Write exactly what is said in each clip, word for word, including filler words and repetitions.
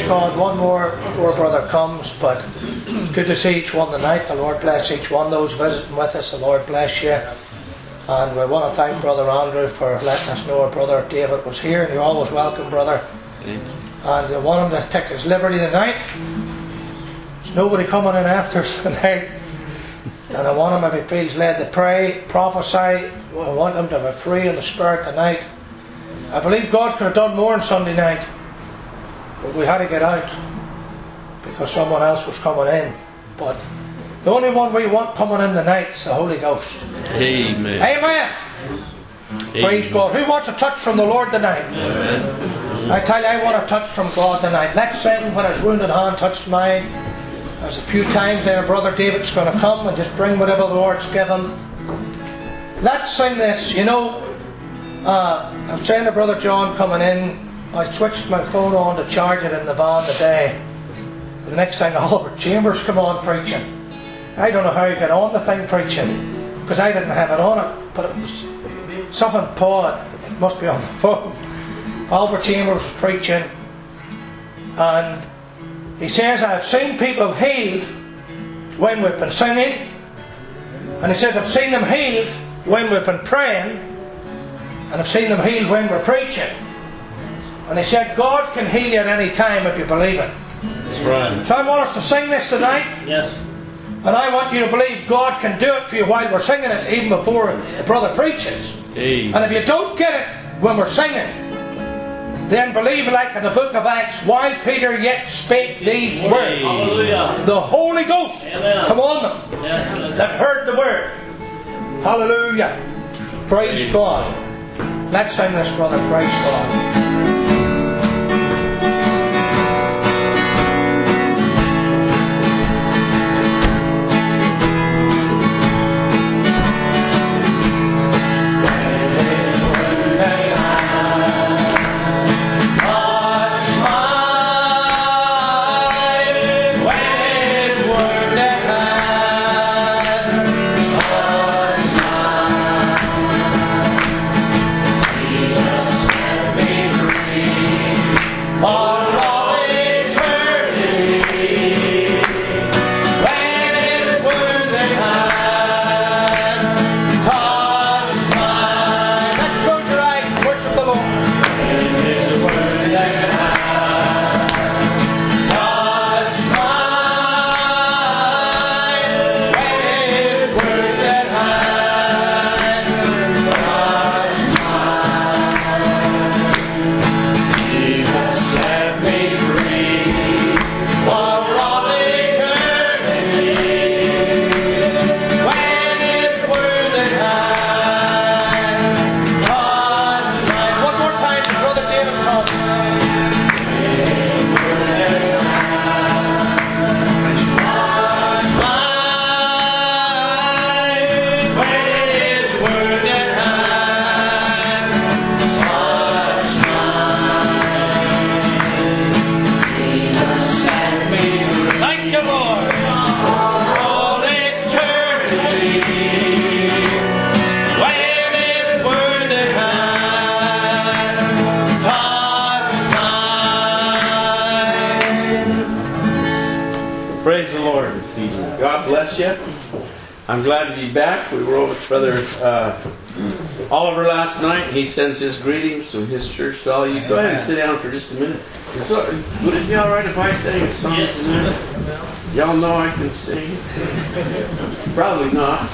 God. One more before Brother comes, but good to see each one tonight. The Lord bless each one. Those visiting with us, the Lord bless you. And we want to thank Brother Andrew for letting us know our Brother David was here. And you're always welcome, Brother. Thank you. And we want him to take his liberty tonight. There's nobody coming in after us tonight. And I want him, if he feels led to pray, prophesy. I want him to be free in the Spirit tonight. I believe God could have done more on Sunday night, but we had to get out because someone else was coming in. But the only one we want coming in tonight is the Holy Ghost. Amen. Amen. Amen. Praise God. Who wants a touch from the Lord tonight? Amen. I tell you, I want a touch from God tonight. Let's sing When His Wounded Hand Touched Mine. There's a few times there Brother David's going to come and just bring whatever the Lord's given. Let's sing this. You know, uh, I'm saying to Brother John coming in, I switched my phone on to charge it in the van today. The next thing, Albert Chambers come on preaching. I don't know how he got on the thing preaching, because I didn't have it on it, but it was something Paul, it must be on the phone. Albert Chambers was preaching, and he says, I've seen people healed when we've been singing, and he says, I've seen them healed when we've been praying, and I've seen them healed when we're preaching. And he said, God can heal you at any time if you believe it. That's right. So I want us to sing this tonight. Yes. And I want you to believe God can do it for you while we're singing it, even before the brother preaches. Amen. And if you don't get it when we're singing, then believe, like in the book of Acts, while Peter yet spake these words, Hallelujah. the Holy Ghost Amen. come on them Yes. that heard the word. Hallelujah. Praise, Praise God. Let's sing this, brother. Praise God. I'm glad to be back. We were over with Brother uh, Oliver last night. He sends his greetings to his church to all you. Go ahead and sit down for just a minute. So, would it be all right if I sang a song? Yes. Y'all know I can sing? Probably not.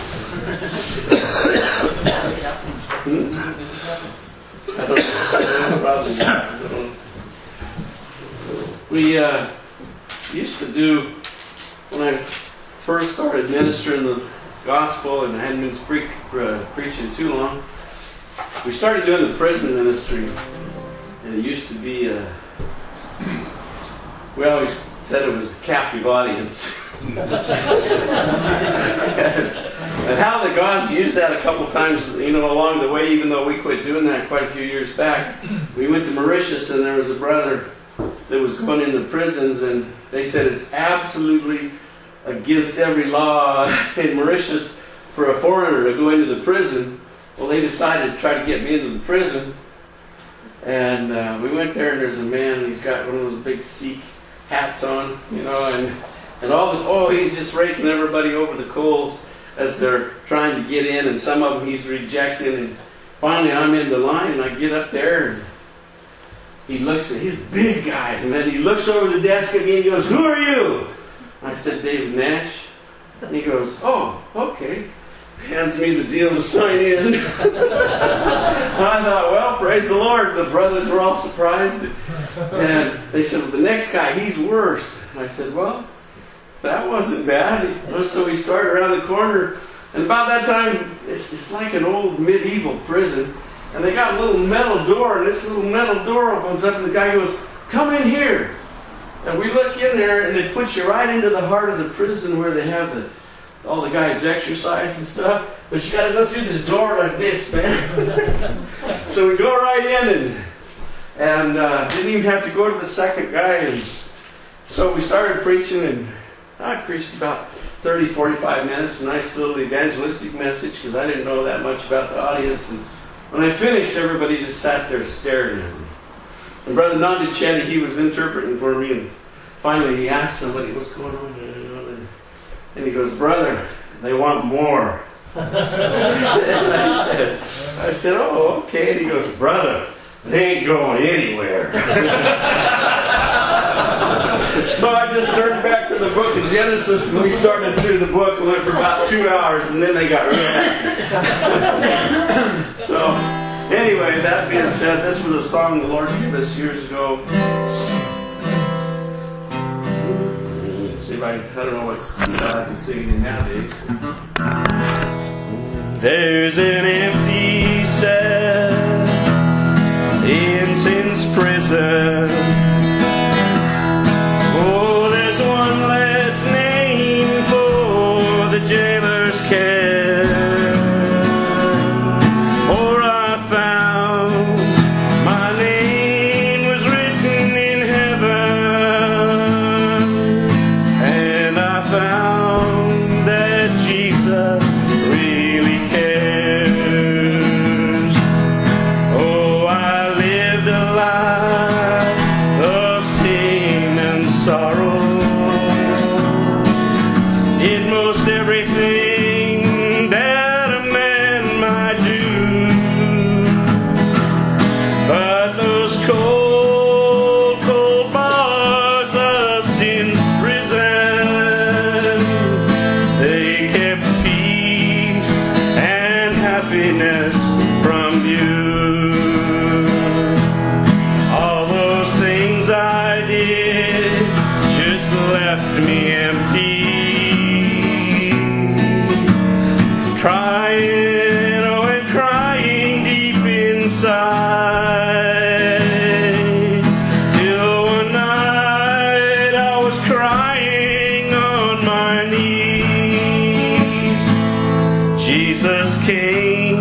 hmm? I don't know. Probably not. We uh, used to do, when I was first started ministering the gospel and I hadn't been pre- uh, preaching too long, we started doing the prison ministry, and it used to be a, we always said it was a captive audience. And how the gods used that a couple times, you know, along the way, even though we quit doing that quite a few years back. We went to Mauritius, and there was a brother that was going into prisons, and they said it's absolutely against every law in Mauritius for a foreigner to go into the prison. Well, they decided to try to get me into the prison, and uh, we went there, and there's a man, and he's got one of those big Sikh hats on, you know, and and all the oh, he's just raking everybody over the coals as they're trying to get in, and some of them he's rejecting. And finally, I'm in the line, and I get up there, and he looks at he's a big guy, and then he looks over the desk at me and he goes, "Who are you?" I said, "David Nash." And he goes, "Oh, okay." Hands me the deal to sign in. I thought, well, praise the Lord. The brothers were all surprised. And they said, well, the next guy, he's worse. And I said, well, that wasn't bad. So we started around the corner. And about that time, it's, it's like an old medieval prison. And they got a little metal door. And this little metal door opens up. And the guy goes, "Come in here." And we look in there. And they put you right into the heart of the prison where they have the all the guys exercise and stuff, but you got to go through this door like this, man. So we go right in, and and uh, didn't even have to go to the second guy. And so we started preaching, and I preached about thirty, forty-five minutes, a nice little evangelistic message, because I didn't know that much about the audience. And when I finished, everybody just sat there staring at me. And Brother Nandi Chetty, he was interpreting for me, and finally he asked somebody, "What's going on?" And he goes, "Brother, they want more." And I said, I said, "Oh, okay." And he goes, "Brother, they ain't going anywhere." So I just turned back to the book of Genesis, and we started through the book and went for about two hours, and then they got rid of it. So anyway, that being said, this was a song the Lord gave us years ago. I, I don't know what's I like to sing it nowadays. There's an empty cell in sin's prison. Oh, there's one less name for the jailer's care. For I found my name was written in heaven. Found that Jesus really cares. Oh, I lived a life of sin and sorrow. Did most everything that a man might do. But those cold, cold bars of sin's prison, they kept peace and happiness from you. All those things I did just left me empty, crying, oh, and crying deep inside, till one night I was crying on my knees. Jesus came,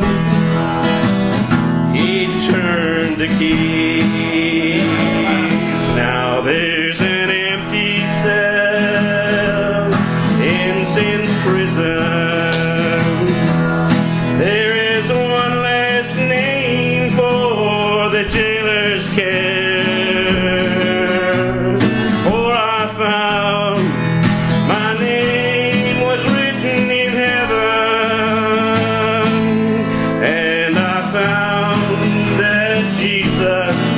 He turned the keys. Now there's an empty cell in sin's prison. There is one less name for the jailer's care. For I found my name was written in heaven, and I found that Jesus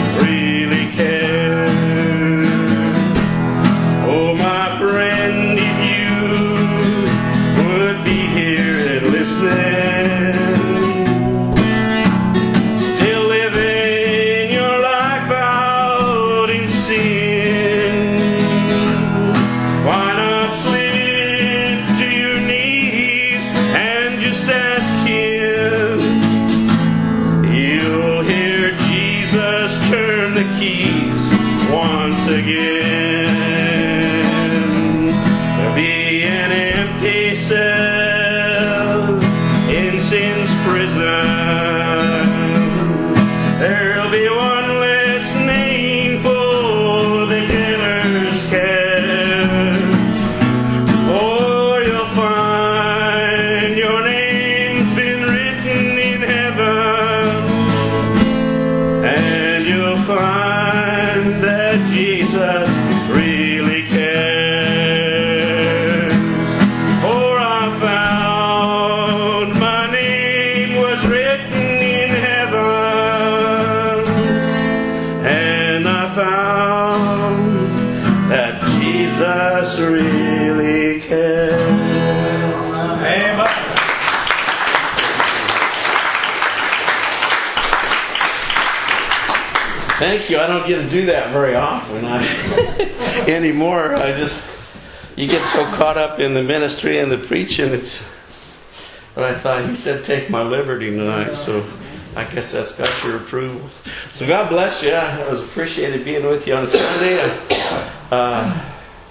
Thank you. I don't get to do that very often I, anymore. I just, you get so caught up in the ministry and the preaching. It's, but I thought he said take my liberty tonight, so I guess that's got your approval. So God bless you. I was appreciated being with you on Sunday. Uh,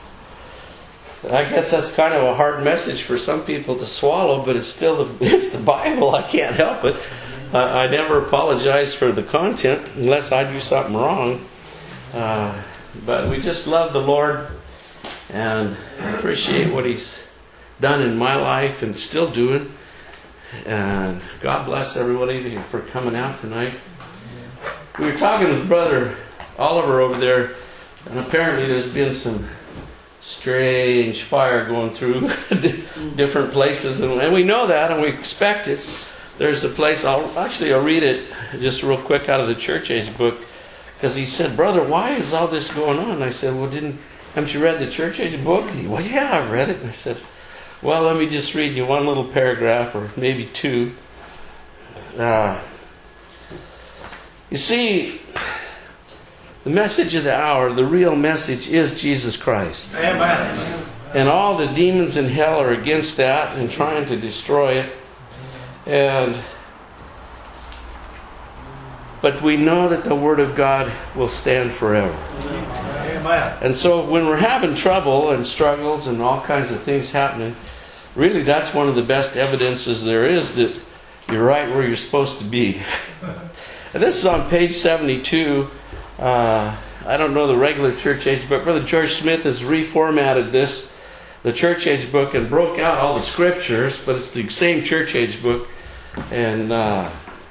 I guess that's kind of a hard message for some people to swallow, but it's still the, it's the Bible. I can't help it. Uh, I never apologize for the content unless I do something wrong. Uh, but we just love the Lord and appreciate what He's done in my life and still doing. And God bless everybody for coming out tonight. We were talking with Brother Oliver over there, and apparently there's been some strange fire going through different places, and, and we know that, and we expect it. There's a place, I'll actually I'll read it just real quick out of the Church Age book, because he said, "Brother, why is all this going on?" And I said, "Well, didn't haven't you read the Church Age book?" And he, "Well, yeah, I've read it." And I said, "Well, let me just read you one little paragraph, or maybe two." Uh, you see, the message of the hour, the real message, is Jesus Christ. Amen. And all the demons in hell are against that and trying to destroy it. And but we know that the Word of God will stand forever. Amen. And so when we're having trouble and struggles and all kinds of things happening, really that's one of the best evidences there is that you're right where you're supposed to be. And this is on page seventy-two. Uh, I don't know the regular Church Age book. Brother George Smith has reformatted this, the Church Age book, and broke out all the scriptures, but it's the same Church Age book. And uh,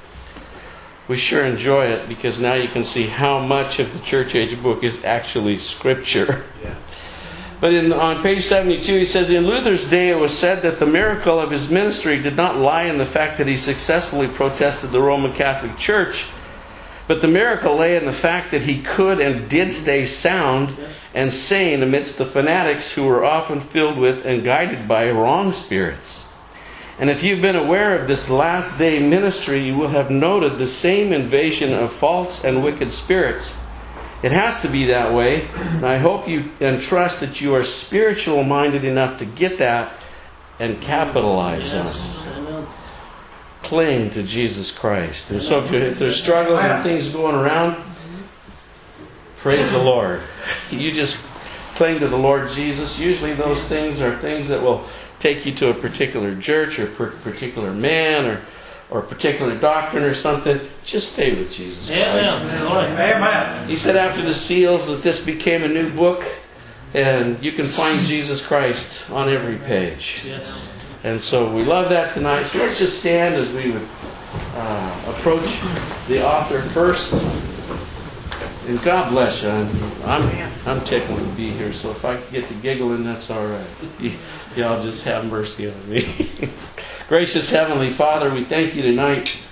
we sure enjoy it because now you can see how much of the Church Age book is actually scripture. Yeah. But in, on page seventy-two, he says, "In Luther's day it was said that the miracle of his ministry did not lie in the fact that he successfully protested the Roman Catholic Church, but the miracle lay in the fact that he could and did stay sound and sane amidst the fanatics who were often filled with and guided by wrong spirits. And if you've been aware of this last day ministry, you will have noted the same invasion of false and wicked spirits. It has to be that way, and I hope you and trust that you are spiritual minded enough to get that and capitalize on it. Cling to Jesus Christ." And so if, if there's struggles and things going around, praise the Lord. You just cling to the Lord Jesus. Usually those things are things that will take you to a particular church or per- particular man or or a particular doctrine or something. Just stay with Jesus Christ. Amen. He said after the seals that this became a new book, and you can find Jesus Christ on every page. Yes. And so we love that tonight. So let's just stand as we would uh, approach the author first. And God bless you. I'm, I'm tickled to be here, so if I get to giggling, that's all right. Y- y'all just have mercy on me. Gracious Heavenly Father, we thank you tonight.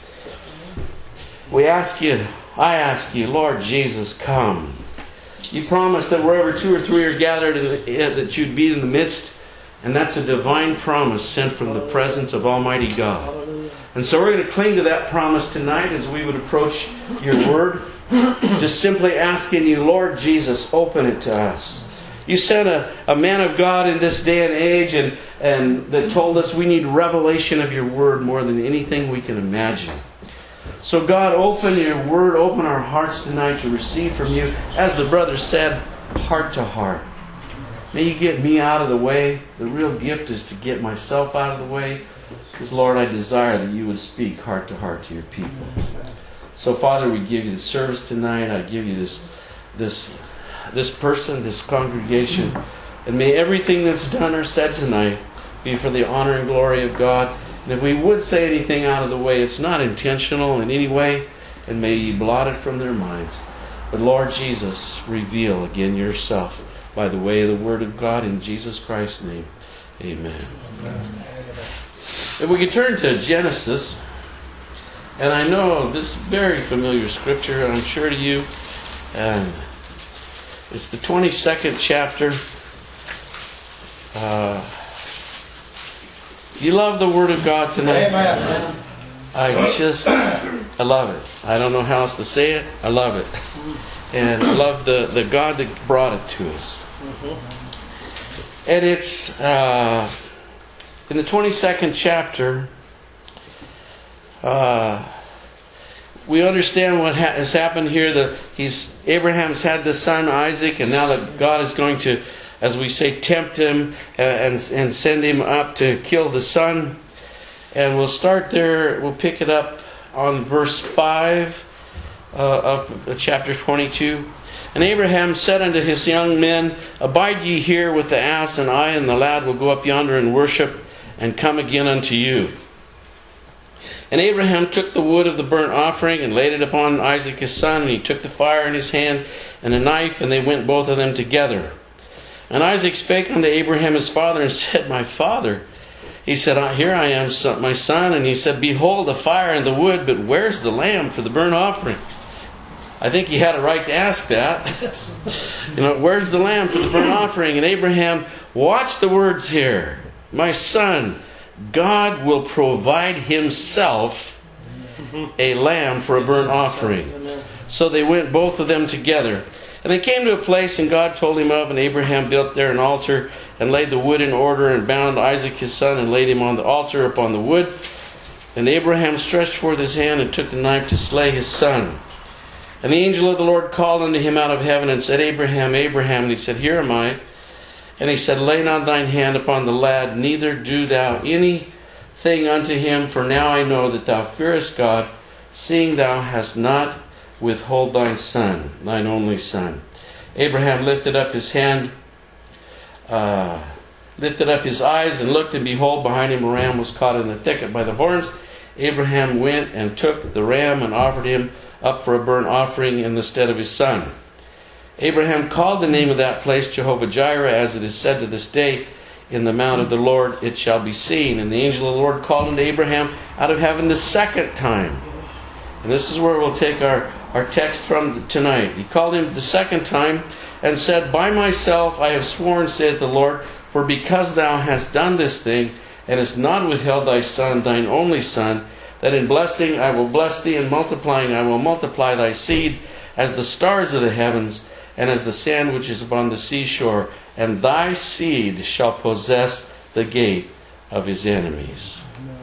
We ask you, I ask you, Lord Jesus, come. You promised that wherever two or three are gathered, that you'd be in the midst. And that's a divine promise sent from the presence of Almighty God. And so we're going to cling to that promise tonight as we would approach your word. Just simply asking you, Lord Jesus, open it to us. You sent a, a man of God in this day and age and, and that told us we need revelation of your word more than anything we can imagine. So God, open your word, open our hearts tonight to receive from you. As the brother said, heart to heart. May you get me out of the way. The real gift is to get myself out of the way. Because, Lord, I desire that you would speak heart to heart to your people. So, Father, we give you the service tonight. I give you this, this, this person, this congregation. And may everything that's done or said tonight be for the honor and glory of God. And if we would say anything out of the way, it's not intentional in any way. And may you blot it from their minds. But, Lord Jesus, reveal again yourself by the way of the Word of God in Jesus Christ's name. Amen. Amen. If we could turn to Genesis, and I know this is very familiar scripture, I'm sure to you, and it's the twenty-second chapter. Uh, you love the Word of God tonight? Amen. I just, I love it. I don't know how else to say it. I love it. And I love the, the God that brought it to us. And it's uh, in the twenty-second chapter, uh, we understand what ha- has happened here. That he's Abraham's had the son Isaac, and now that God is going to, as we say, tempt him and, and, and send him up to kill the son. And we'll start there. We'll pick it up on verse five uh, of chapter twenty-two. And Abraham said unto his young men, Abide ye here with the ass, and I and the lad will go up yonder and worship, and come again unto you. And Abraham took the wood of the burnt offering, and laid it upon Isaac his son, and he took the fire in his hand, and a knife, and they went both of them together. And Isaac spake unto Abraham his father, and said, My father. He said, Here I am, my son. And he said, Behold the fire and the wood, but where's the lamb for the burnt offering? I think he had a right to ask that. You know, where's the lamb for the burnt offering? And Abraham, watch the words here. My son, God will provide himself a lamb for a burnt offering. So they went both of them together. And they came to a place, and God told him of, and Abraham built there an altar, and laid the wood in order, and bound Isaac his son, and laid him on the altar upon the wood. And Abraham stretched forth his hand, and took the knife to slay his son. And the angel of the Lord called unto him out of heaven, and said, Abraham, Abraham. And he said, Here am I. And he said, Lay not thine hand upon the lad, neither do thou anything unto him, for now I know that thou fearest God, seeing thou hast not withhold thine son, thine only son. Abraham lifted up his hand, uh, lifted up his eyes, and looked, and behold, behind him a ram was caught in the thicket by the horns. Abraham went and took the ram, and offered him up for a burnt offering in the stead of his son. Abraham called the name of that place Jehovah-Jireh, as it is said to this day, In the mount of the Lord it shall be seen. And the angel of the Lord called unto Abraham out of heaven the second time. And this is where we'll take our, our text from tonight. He called him the second time, and said, By myself I have sworn, saith the Lord, for because thou hast done this thing, and hast not withheld thy son, thine only son, that in blessing I will bless thee, and multiplying I will multiply thy seed, as the stars of the heavens, and as the sand which is upon the seashore, and thy seed shall possess the gate of his enemies.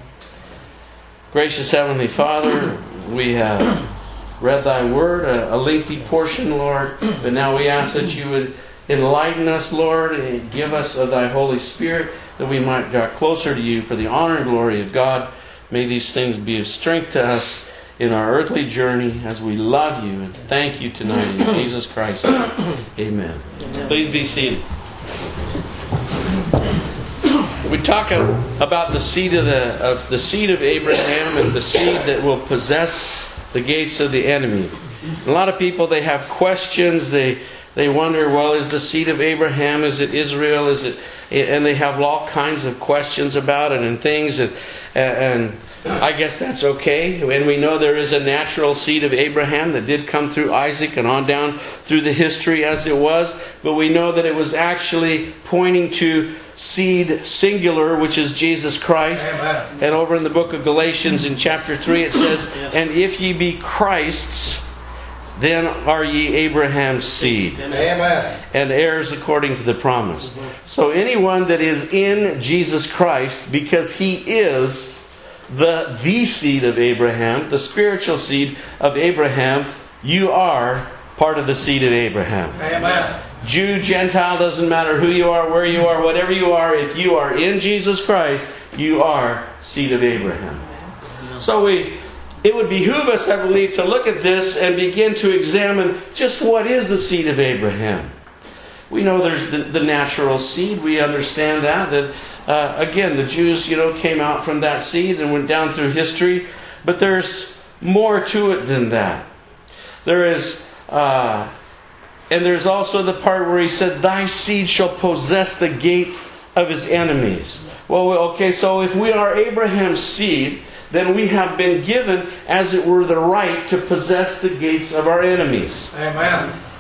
Gracious Heavenly Father, we have read thy word, a, a lengthy portion, Lord, but now we ask that you would enlighten us, Lord, and give us of thy Holy Spirit, that we might draw closer to you for the honor and glory of God. May these things be of strength to us in our earthly journey, as we love you and thank you tonight in Jesus Christ. Amen. Amen. Please be seated. We talk about the seed of the of the seed of Abraham, and the seed that will possess the gates of the enemy. A lot of people, they have questions. They they wonder, well, is the seed of Abraham? Is it Israel? Is it? And they have all kinds of questions about it and things. And and I guess that's okay. And we know there is a natural seed of Abraham that did come through Isaac and on down through the history as it was. But we know that it was actually pointing to seed singular, which is Jesus Christ. Amen. And over in the book of Galatians in chapter three it says, And if ye be Christ's, then are ye Abraham's seed. Amen. And heirs according to the promise. So anyone that is in Jesus Christ, because He is the the seed of Abraham, the spiritual seed of Abraham, you are part of the seed of Abraham. Amen. Jew, Gentile, doesn't matter who you are, where you are, whatever you are, if you are in Jesus Christ, you are seed of Abraham. So we, it would behoove us, I believe, to look at this and begin to examine just what is the seed of Abraham. We know there's the, the natural seed. We understand that. That uh, again, the Jews, you know, came out from that seed and went down through history. But there's more to it than that. There is... Uh, And there's also the part where he said, Thy seed shall possess the gate of his enemies. Well, okay, so if we are Abraham's seed, then we have been given, as it were, the right to possess the gates of our enemies. Amen.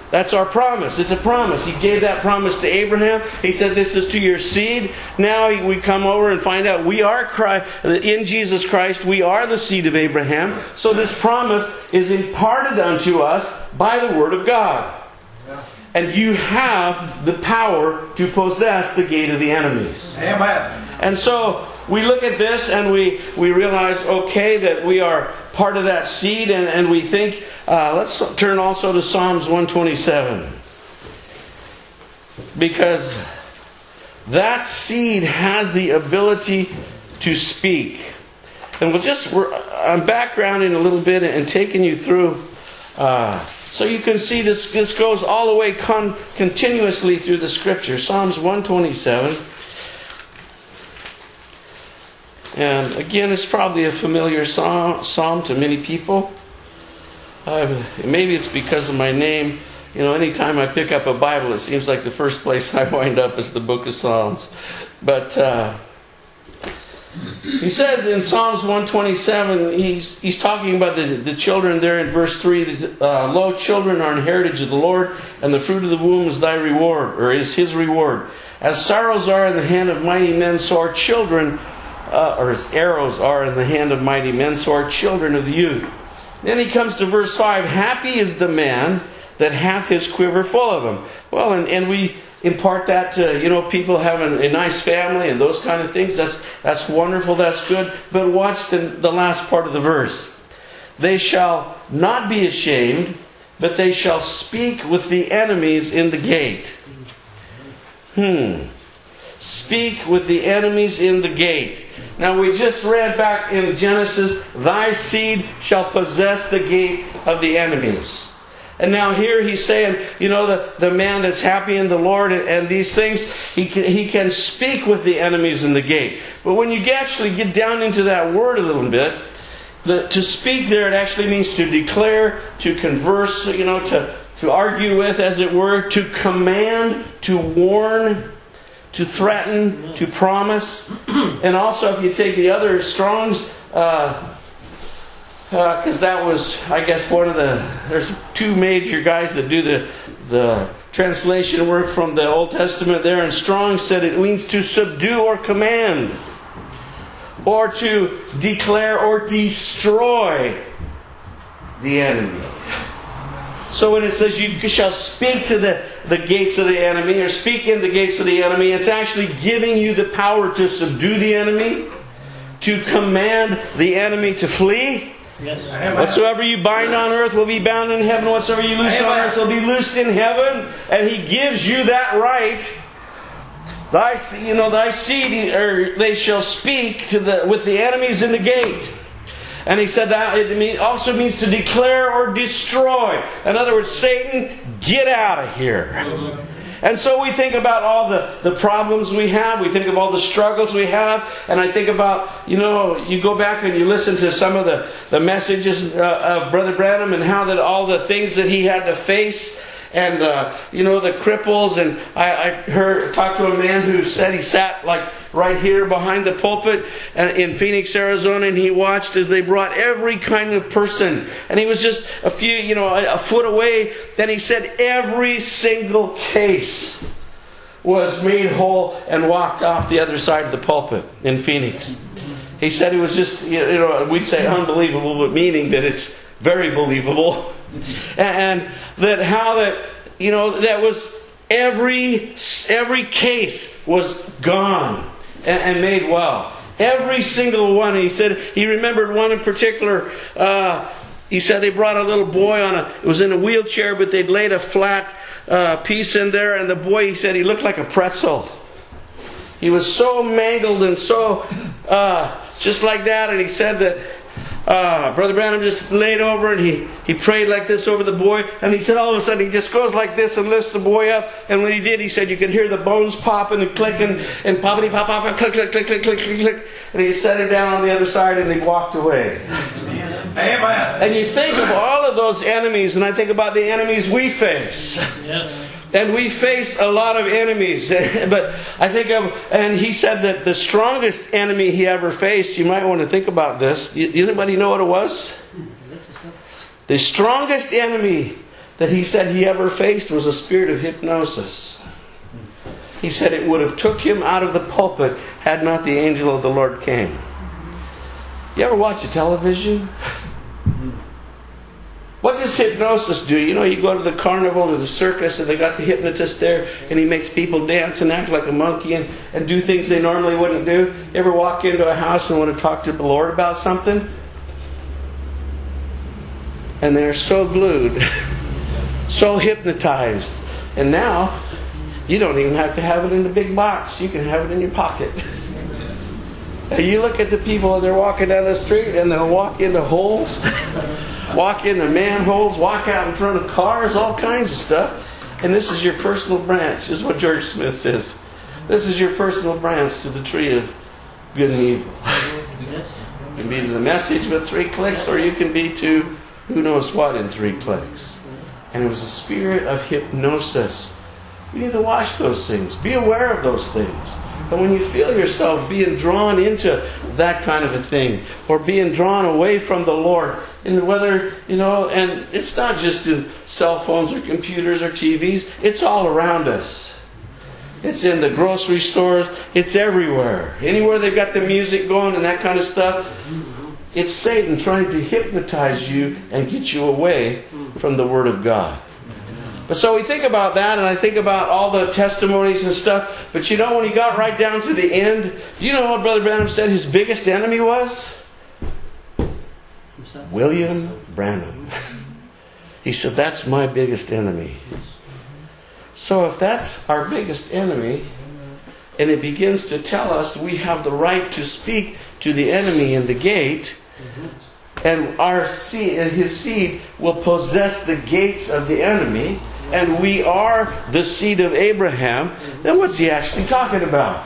That's our promise. It's a promise. He gave that promise to Abraham. He said, this is to your seed. Now we come over and find out we are Christ, in Jesus Christ. We are the seed of Abraham. So this promise is imparted unto us by the Word of God. And you have the power to possess the gate of the enemies. Amen. And so we look at this and we, we realize, okay, that we are part of that seed. And, and we think, uh, let's turn also to Psalms one twenty-seven. Because that seed has the ability to speak. And we'll just, we're, I'm backgrounding a little bit and taking you through... Uh, So you can see this, this goes all the way con- continuously through the Scripture. Psalms one twenty-seven. And again, it's probably a familiar psalm, psalm to many people. Uh, maybe it's because of my name. You know, anytime I pick up a Bible, it seems like the first place I wind up is the book of Psalms. But... Uh, He says in Psalms one twenty-seven, he's, he's talking about the, the children there in verse three. Uh, Lo, children are an heritage of the Lord, and the fruit of the womb is thy reward, or is his reward. As sorrows are in the hand of mighty men, so are children, uh, or as arrows are in the hand of mighty men, so are children of the youth. Then he comes to verse five. Happy is the man that hath his quiver full of them. Well, and, and we... impart that to, you know, people having a nice family and those kind of things. That's that's wonderful, that's good. But watch the, the last part of the verse. They shall not be ashamed, but they shall speak with the enemies in the gate. Hmm. Speak with the enemies in the gate. Now we just read back in Genesis, thy seed shall possess the gate of the enemies. And now here he's saying, you know, the, the man that's happy in the Lord and, and these things, he can, he can speak with the enemies in the gate. But when you actually get down into that word a little bit, the, to speak there, it actually means to declare, to converse, you know, to, to argue with, as it were, to command, to warn, to threaten, to promise. And also if you take the other Strong's... Uh, Because uh, that was, I guess, one of the... There's two major guys that do the the translation work from the Old Testament there. And Strong said it means to subdue or command. Or to declare or destroy the enemy. So when it says you shall speak to the, the gates of the enemy, or speak in the gates of the enemy, it's actually giving you the power to subdue the enemy, to command the enemy to flee. Yes. Whatsoever you bind on earth will be bound in heaven. Whatsoever you loose on earth will be loosed in heaven. And He gives you that right. Thy, you know, thy seed, or they shall speak to the with the enemies in the gate. And He said that it also means to declare or destroy. In other words, Satan, get out of here. And so we think about all the, the problems we have. We think of all the struggles we have. And I think about, you know, you go back and you listen to some of the, the messages uh, of Brother Branham and how that all the things that he had to face. And, uh, you know, the cripples. And I, I heard talked to a man who said he sat like right here behind the pulpit in Phoenix, Arizona, and he watched as they brought every kind of person. And he was just a few, you know, a, a foot away. Then he said every single case was made whole and walked off the other side of the pulpit in Phoenix. He said it was just, you know, we'd say unbelievable, but meaning that it's very believable. And that how that, you know, that was every every case was gone and, and made well. Every single one. He said he remembered one in particular. Uh, he said they brought a little boy on a, it was in a wheelchair, but they'd laid a flat uh, piece in there, and the boy, he said, he looked like a pretzel. He was so mangled and so uh, just like that, and he said that. Uh, Brother Branham just laid over and he, he prayed like this over the boy. And he said all of a sudden he just goes like this and lifts the boy up. And when he did, he said you could hear the bones popping and clicking and poppity pop pop and click click click click click click click. And he set him down on the other side and he walked away. Amen. And you think of all of those enemies, and I think about the enemies we face. Yes. And we face a lot of enemies. But I think of, and he said that the strongest enemy he ever faced, you might want to think about this. Anybody know what it was? The strongest enemy that he said he ever faced was a spirit of hypnosis. He said it would have took him out of the pulpit had not the angel of the Lord came. You ever watch a television? What does hypnosis do? You know, you go to the carnival or the circus and they got the hypnotist there and he makes people dance and act like a monkey and, and do things they normally wouldn't do. You ever walk into a house and want to talk to the Lord about something? And they're so glued, so hypnotized. And now, you don't even have to have it in the big box. You can have it in your pocket. And you look at the people and they're walking down the street and they'll walk into holes, walk into manholes, walk out in front of cars, all kinds of stuff. And this is your personal branch, is what George Smith says. This is your personal branch to the tree of good and evil. You can be to the message with three clicks, or you can be to who knows what in three clicks. And it was a spirit of hypnosis. We need to watch those things. Be aware of those things. And when you feel yourself being drawn into that kind of a thing, or being drawn away from the Lord, and whether, you know, and it's not just in cell phones or computers or T Vs, it's all around us. It's in the grocery stores, it's everywhere. Anywhere they've got the music going and that kind of stuff, it's Satan trying to hypnotize you and get you away from the Word of God. But so we think about that, and I think about all the testimonies and stuff. But you know, when he got right down to the end, do you know what Brother Branham said his biggest enemy was? William Branham. He said, that's my biggest enemy. So if that's our biggest enemy, and it begins to tell us we have the right to speak to the enemy in the gate, and our seed and his seed will possess the gates of the enemy, and we are the seed of Abraham, then what's he actually talking about?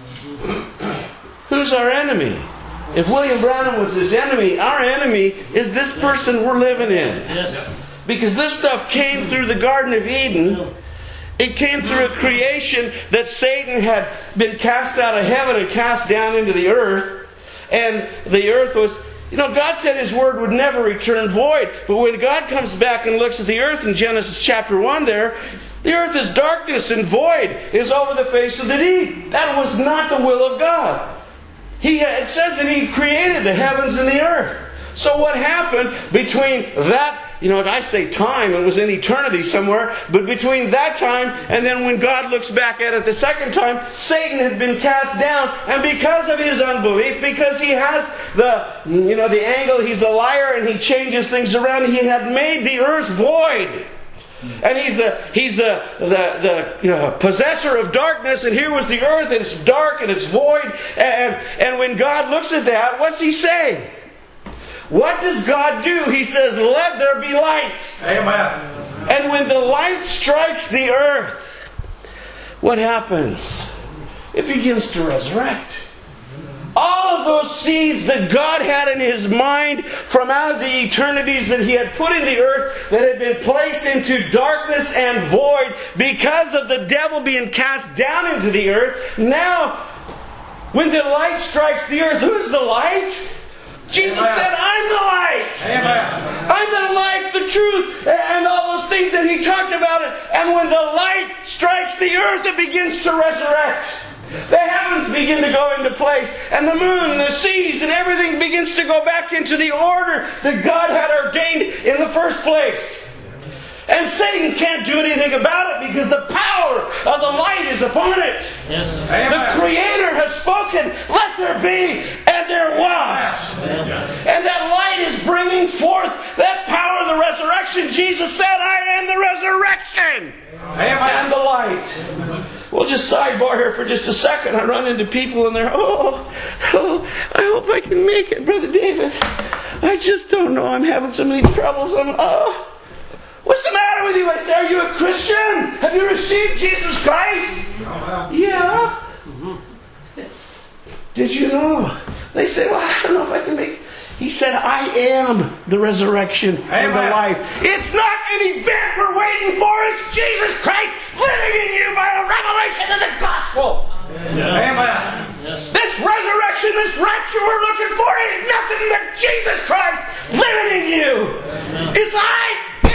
Who's our enemy? If William Branham was his enemy, our enemy is this person we're living in. Because this stuff came through the Garden of Eden. It came through a creation that Satan had been cast out of heaven and cast down into the earth. And the earth was... You know, God said His Word would never return void. But when God comes back and looks at the earth in Genesis chapter one there, the earth is darkness and void is over the face of the deep. That was not the will of God. He had, it says that He created the heavens and the earth. So what happened between that, you know, I say time, it was in eternity somewhere, but between that time and then when God looks back at it the second time, Satan had been cast down, and because of his unbelief, because he has the, you know, the angle, he's a liar and he changes things around, he had made the earth void. And he's the he's the the, the you know, possessor of darkness, and here was the earth, and it's dark and it's void, and and when God looks at that, what's He say? What does God do? He says, let there be light. Amen. And when the light strikes the earth, what happens? It begins to resurrect. All of those seeds that God had in His mind from out of the eternities that He had put in the earth, that had been placed into darkness and void because of the devil being cast down into the earth, now, when the light strikes the earth, who's the light? Jesus Amen. Said, I'm the light. Amen. I'm the life, the truth, and all those things that He talked about. And when the light strikes the earth, it begins to resurrect. The heavens begin to go into place, and the moon and the seas and everything begins to go back into the order that God had ordained in the first place. And Satan can't do anything about it because the power of the light is upon it. Yes. The Creator has spoken, let there be, and there was. Amen. And that light is bringing forth that power of the resurrection. Jesus said, I am the resurrection Amen. And the light. We'll just sidebar here for just a second. I run into people and they're, oh, oh, I hope I can make it, Brother David. I just don't know. I'm having so many troubles. I'm, oh. What's the matter with you? I say, are you a Christian? Have you received Jesus Christ? Oh, yeah. Mm-hmm. Did you know? They say, well, I don't know if I can make it. He said, I am the resurrection Amen. And the life. It's not an event we're waiting for. It's Jesus Christ living in you by a revelation of the gospel. Yeah. Amen. Yes. This resurrection, this rapture we're looking for is nothing but Jesus Christ living in you. Amen. It's I am the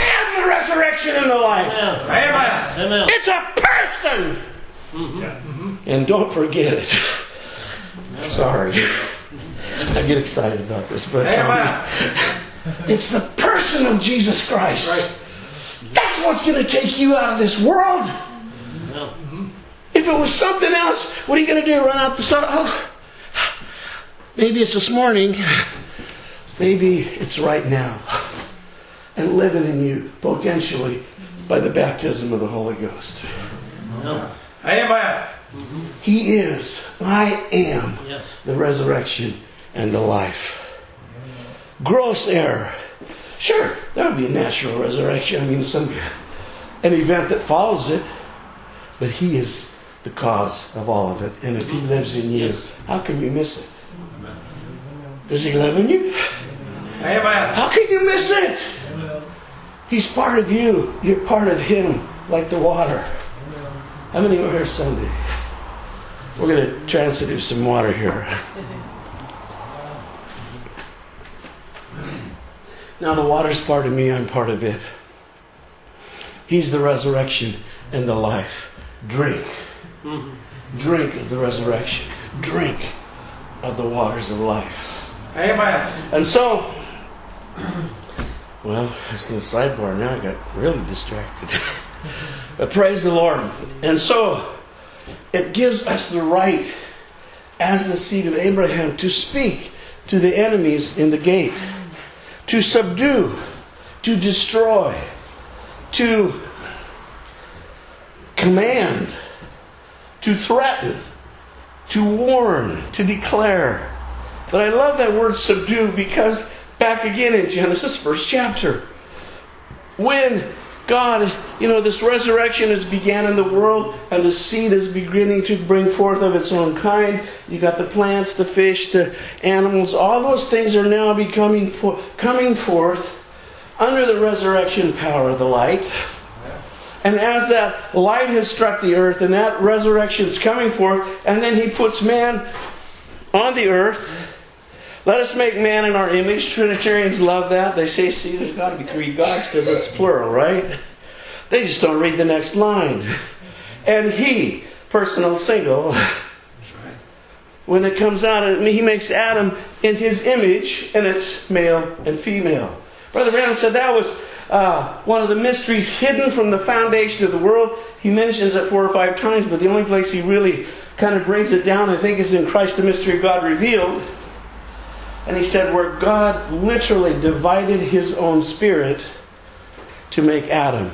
the resurrection and the life. Amen. Amen. It's a person. Mm-hmm. And don't forget it. Sorry. I get excited about this, but um, it's the person of Jesus Christ. Right. That's what's going to take you out of this world. Mm-hmm. If it was something else, what are you going to do? Run out the sun? Oh, maybe it's this morning. Maybe it's right now. And living in you, potentially, by the baptism of the Holy Ghost. No. Amen. He is, I am, Yes. the resurrection and the life. Gross error. Sure, there would be a natural resurrection. I mean, some an event that follows it. But He is the cause of all of it. And if He lives in you, how can you miss it? Does He live in you? Amen. How can you miss it? He's part of you. You're part of Him, like the water. How many were here Sunday? We're going to transitive some water here. Now the water's part of me, I'm part of it. He's the resurrection and the life. Drink. Drink of the resurrection. Drink of the waters of life. Amen. And so, well, I was going to sidebar now. I got really distracted. But praise the Lord. And so, it gives us the right, as the seed of Abraham, to speak to the enemies in the gate, to subdue, to destroy, to command, to threaten, to warn, to declare. But I love that word subdue because back again in Genesis, first chapter, when God, you know, this resurrection has began in the world and the seed is beginning to bring forth of its own kind. You got the plants, the fish, the animals. All those things are now becoming for, coming forth under the resurrection power of the light. And as that light has struck the earth and that resurrection is coming forth, and then He puts man on the earth. Let us make man in our image. Trinitarians love that. They say, see, there's got to be three gods because it's plural, right? They just don't read the next line. And He, personal, single. When it comes out, He makes Adam in His image, and it's male and female. Brother Branham said that was uh, one of the mysteries hidden from the foundation of the world. He mentions it four or five times, but the only place he really kind of brings it down, I think, is in Christ, the Mystery of God Revealed. And he said where God literally divided His own spirit to make Adam.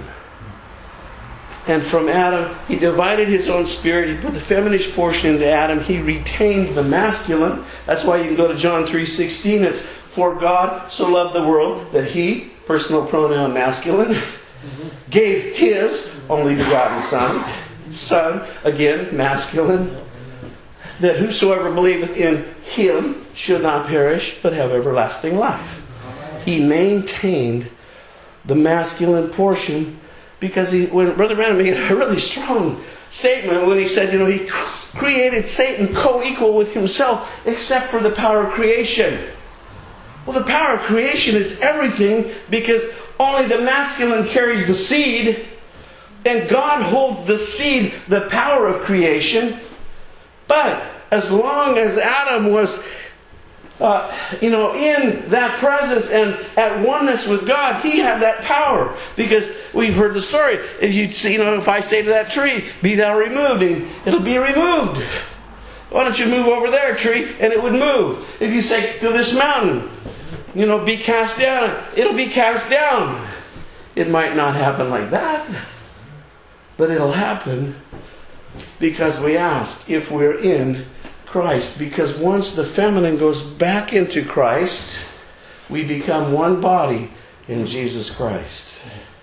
And from Adam, He divided His own spirit. He put the feminine portion into Adam. He retained the masculine. That's why you can go to John three sixteen. It's, for God so loved the world that He, personal pronoun masculine, mm-hmm. gave His only begotten Son. Son, again, masculine. That whosoever believeth in Him should not perish, but have everlasting life. He maintained the masculine portion because he, when Brother Branham made a really strong statement when he said, you know, He created Satan co-equal with Himself except for the power of creation. Well, the power of creation is everything because only the masculine carries the seed and God holds the seed, the power of creation. But as long as Adam was, uh, you know, in that presence and at oneness with God, he had that power. Because we've heard the story. If you see, you know, if I say to that tree, "Be thou removed," and it'll be removed. Why don't you move over there, tree, and it would move. If you say to this mountain, you know, "Be cast down," it'll be cast down. It might not happen like that, but it'll happen because we ask if we're in Christ. Because once the feminine goes back into Christ, we become one body in Jesus Christ.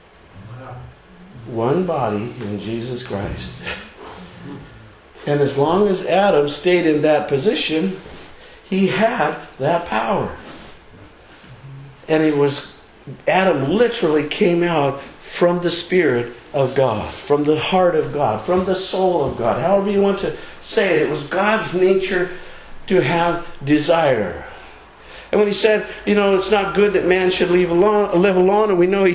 One body in Jesus Christ. And as long as Adam stayed in that position, he had that power. And it was, Adam literally came out from the Spirit of God, from the heart of God, from the soul of God. However you want to say it, it was God's nature to have desire. And when he said, you know, it's not good that man should live alone, live alone, and we know he's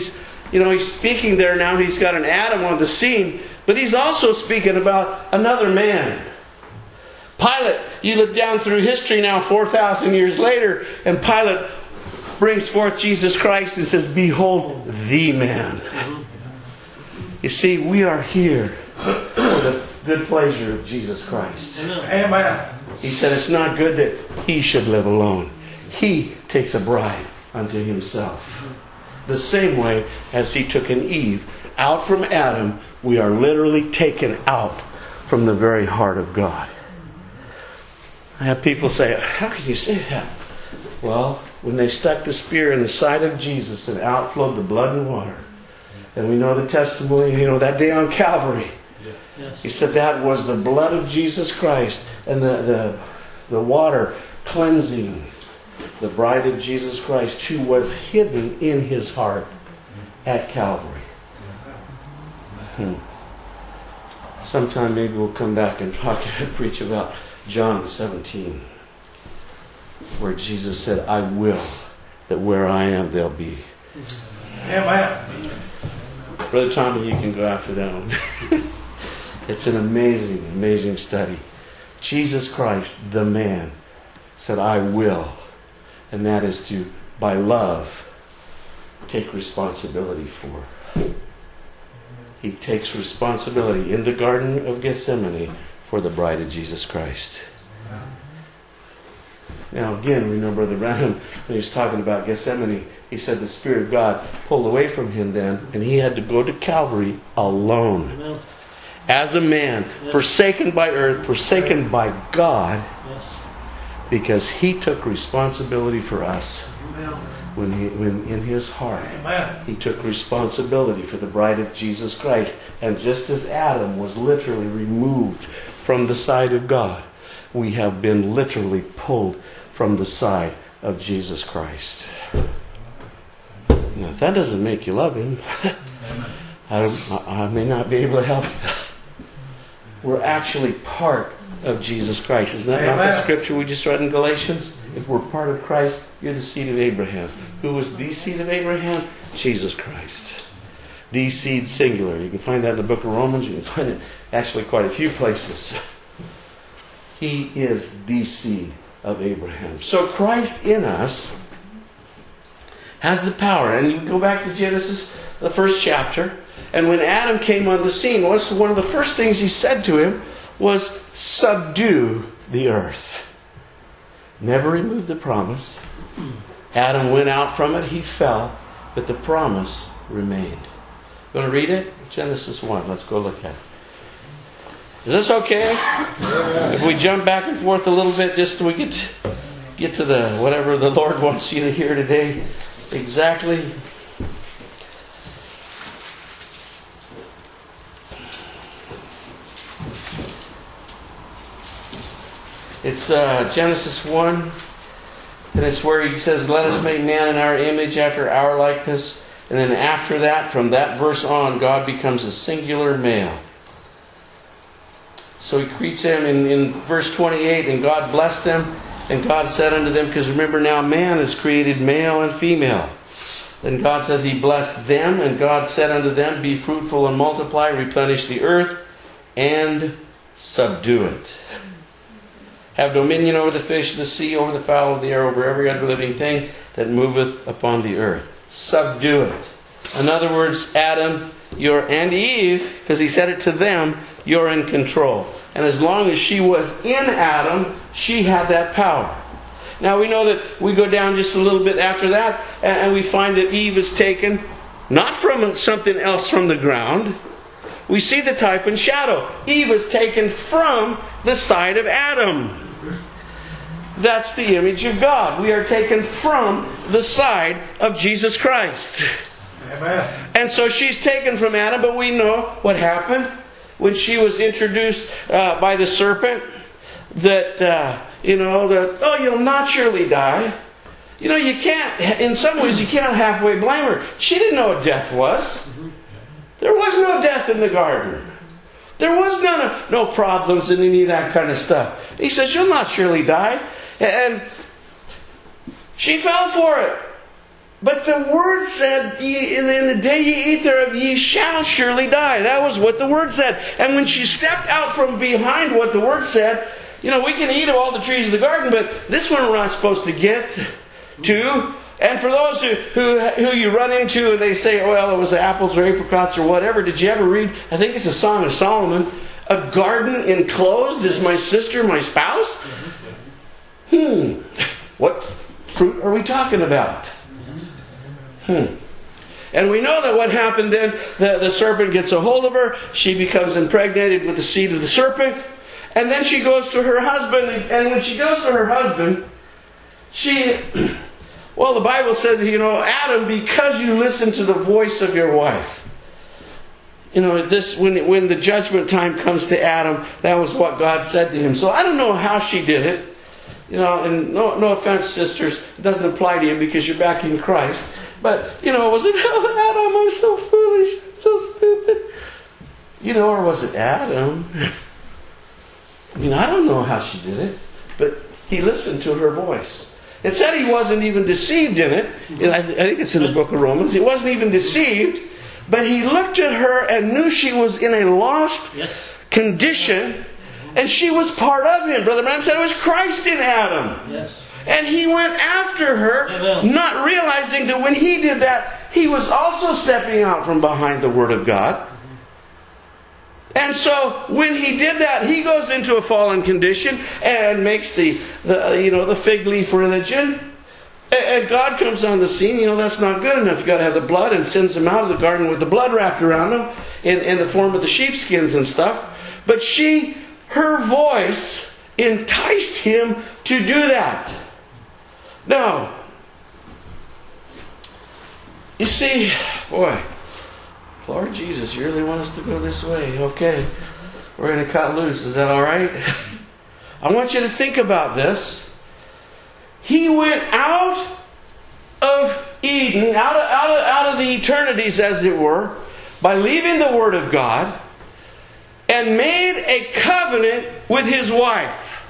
you know, he's speaking there now. He's got an Adam on the scene. But he's also speaking about another man. Pilate, you look down through history now four thousand years later, and Pilate brings forth Jesus Christ and says, behold the man. You see, we are here for the good pleasure of Jesus Christ. Amen. He said it's not good that he should live alone. He takes a bride unto himself. The same way as he took an Eve out from Adam, we are literally taken out from the very heart of God. I have people say, how can you say that? Well, when they stuck the spear in the side of Jesus and outflowed the blood and water, and we know the testimony, you know, that day on Calvary, he said that was the blood of Jesus Christ and the, the, the water cleansing the bride of Jesus Christ, who was hidden in his heart at Calvary. Hmm. Sometime maybe we'll come back and talk and preach about John seventeen, where Jesus said, I will that where I am they'll be. Amen. Brother Tommy, you can go after that one. It's an amazing, amazing study. Jesus Christ, the man, said, I will. And that is to, by love, take responsibility for. He takes responsibility in the Garden of Gethsemane for the bride of Jesus Christ. Now again, we know Brother Branham, when he was talking about Gethsemane, he said the Spirit of God pulled away from him then, and he had to go to Calvary alone. Amen. As a man, yes. Forsaken by earth, forsaken by God, yes. Because he took responsibility for us. Amen. When, he, when in his heart, Amen. He took responsibility for the bride of Jesus Christ. And just as Adam was literally removed from the side of God, we have been literally pulled from the side of Jesus Christ. Now, if that doesn't make you love him, I, don't, I may not be able to help you. We're actually part of Jesus Christ. Isn't that Amen. Not the scripture we just read in Galatians? If we're part of Christ, you're the seed of Abraham. Who was the seed of Abraham? Jesus Christ. The seed singular. You can find that in the book of Romans. You can find it actually quite a few places. He is the seed of Abraham. So Christ in us has the power. And you go back to Genesis, the first chapter. And when Adam came on the scene, what's one of the first things he said to him was, subdue the earth. Never removed the promise. Adam went out from it, he fell, but the promise remained. Going to read it? Genesis one. Let's go look at it. Is this okay? Yeah. If we jump back and forth a little bit, just so we get get to the whatever the Lord wants you to hear today, exactly. It's uh, Genesis one, and it's where he says, let us make man in our image after our likeness. And then after that, from that verse on, God becomes a singular male. So he creates them in, in verse twenty-eight, and God blessed them, and God said unto them, because remember now man is created male and female. Then God says he blessed them, and God said unto them, be fruitful and multiply, replenish the earth, and subdue it. Have dominion over the fish of the sea, over the fowl of the air, over every other living thing that moveth upon the earth. Subdue it. In other words, Adam, you're, and Eve, because he said it to them, you're in control. And as long as she was in Adam, she had that power. Now we know that we go down just a little bit after that, and we find that Eve is taken, not from something else from the ground. We see the type and shadow. Eve is taken from the side of Adam. That's the image of God. We are taken from the side of Jesus Christ. Amen. And so she's taken from Adam, but we know what happened when she was introduced uh, by the serpent. That, uh, you know, that, oh, you'll not surely die. You know, you can't, in some ways, you can't halfway blame her. She didn't know what death was. There was no death in the garden. There was none of, no problems and any of that kind of stuff. He says, you'll not surely die. And she fell for it. But the Word said, "Ye- in the day ye eat thereof, ye shall surely die." That was what the Word said. And when she stepped out from behind what the Word said, you know, we can eat of all the trees of the garden, but this one we're not supposed to get to. And for those who, who, who you run into, they say, well, it was apples or apricots or whatever. Did you ever read, I think it's a Song of Solomon, "A garden enclosed is my sister, my spouse"? Hmm. What fruit are we talking about? Hmm. And we know that what happened then, the, the serpent gets a hold of her. She becomes impregnated with the seed of the serpent. And then she goes to her husband. And when she goes to her husband, she... Well, the Bible said, you know, Adam, because you listened to the voice of your wife. You know, this when when the judgment time comes to Adam, that was what God said to him. So I don't know how she did it. You know, and no no offense, sisters, it doesn't apply to you because you're back in Christ. But, you know, was it, oh, Adam, I'm so foolish, I'm so stupid. You know, or was it Adam? I mean, I don't know how she did it, but he listened to her voice. It said he wasn't even deceived in it. I think it's in the book of Romans. He wasn't even deceived, but he looked at her and knew she was in a lost Yes. condition, and she was part of him. Brother Branham said it was Christ in Adam. Yes. And he went after her, Amen. not realizing that when he did that, he was also stepping out from behind the Word of God. And so when he did that, he goes into a fallen condition and makes the, the you know the fig leaf religion. And God comes on the scene. You know, that's not good enough. You've got to have the blood, and sends him out of the garden with the blood wrapped around him in, in the form of the sheepskins and stuff. But she, her voice enticed him to do that. Now, you see, boy, Lord Jesus, you really want us to go this way? Okay, we're going to cut loose. Is that all right? I want you to think about this. He went out of Eden, out of, out of, out of the eternities, as it were, by leaving the Word of God, and made a covenant with his wife.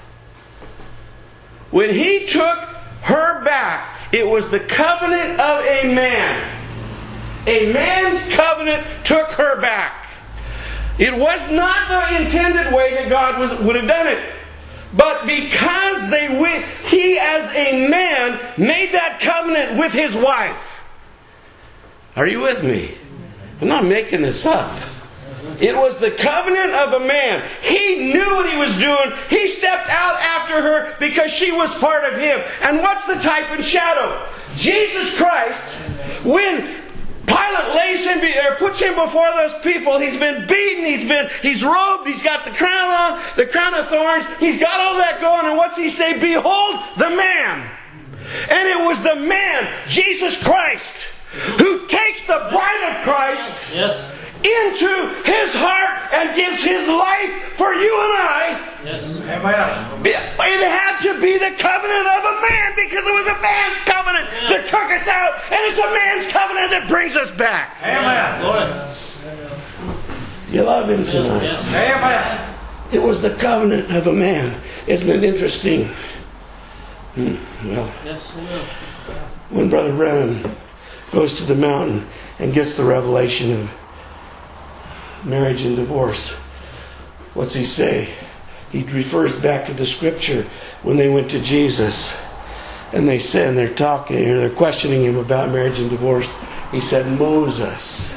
When he took her back, it was the covenant of a man. A man's covenant took her back. It was not the intended way that God was, would have done it. But because they went, he as a man made that covenant with his wife. Are you with me? I'm not making this up. It was the covenant of a man. He knew what he was doing. He stepped out after her because she was part of him. And what's the type and shadow? Jesus Christ, when Pilate lays him, or puts him before those people, he's been beaten, he's been, he's robed, he's got the crown on, the crown of thorns, he's got all that going, and what's he say? Behold the man. And it was the man, Jesus Christ, who takes the bride of Christ Yes. into his heart and gives his life for you and I. Yes. Amen. It had to be the covenant of a man, because it was a man's covenant that took us out, and it's a man's covenant that brings us back. Amen. Lord. You love him tonight. Yes. Amen. It was the covenant of a man. Isn't it interesting? Hmm. Well, Yes. Amen. when Brother Brennan goes to the mountain and gets the revelation of marriage and divorce, what's he say? He refers back to the scripture when they went to Jesus and they said, and they're talking, or they're questioning him about marriage and divorce. He said, Moses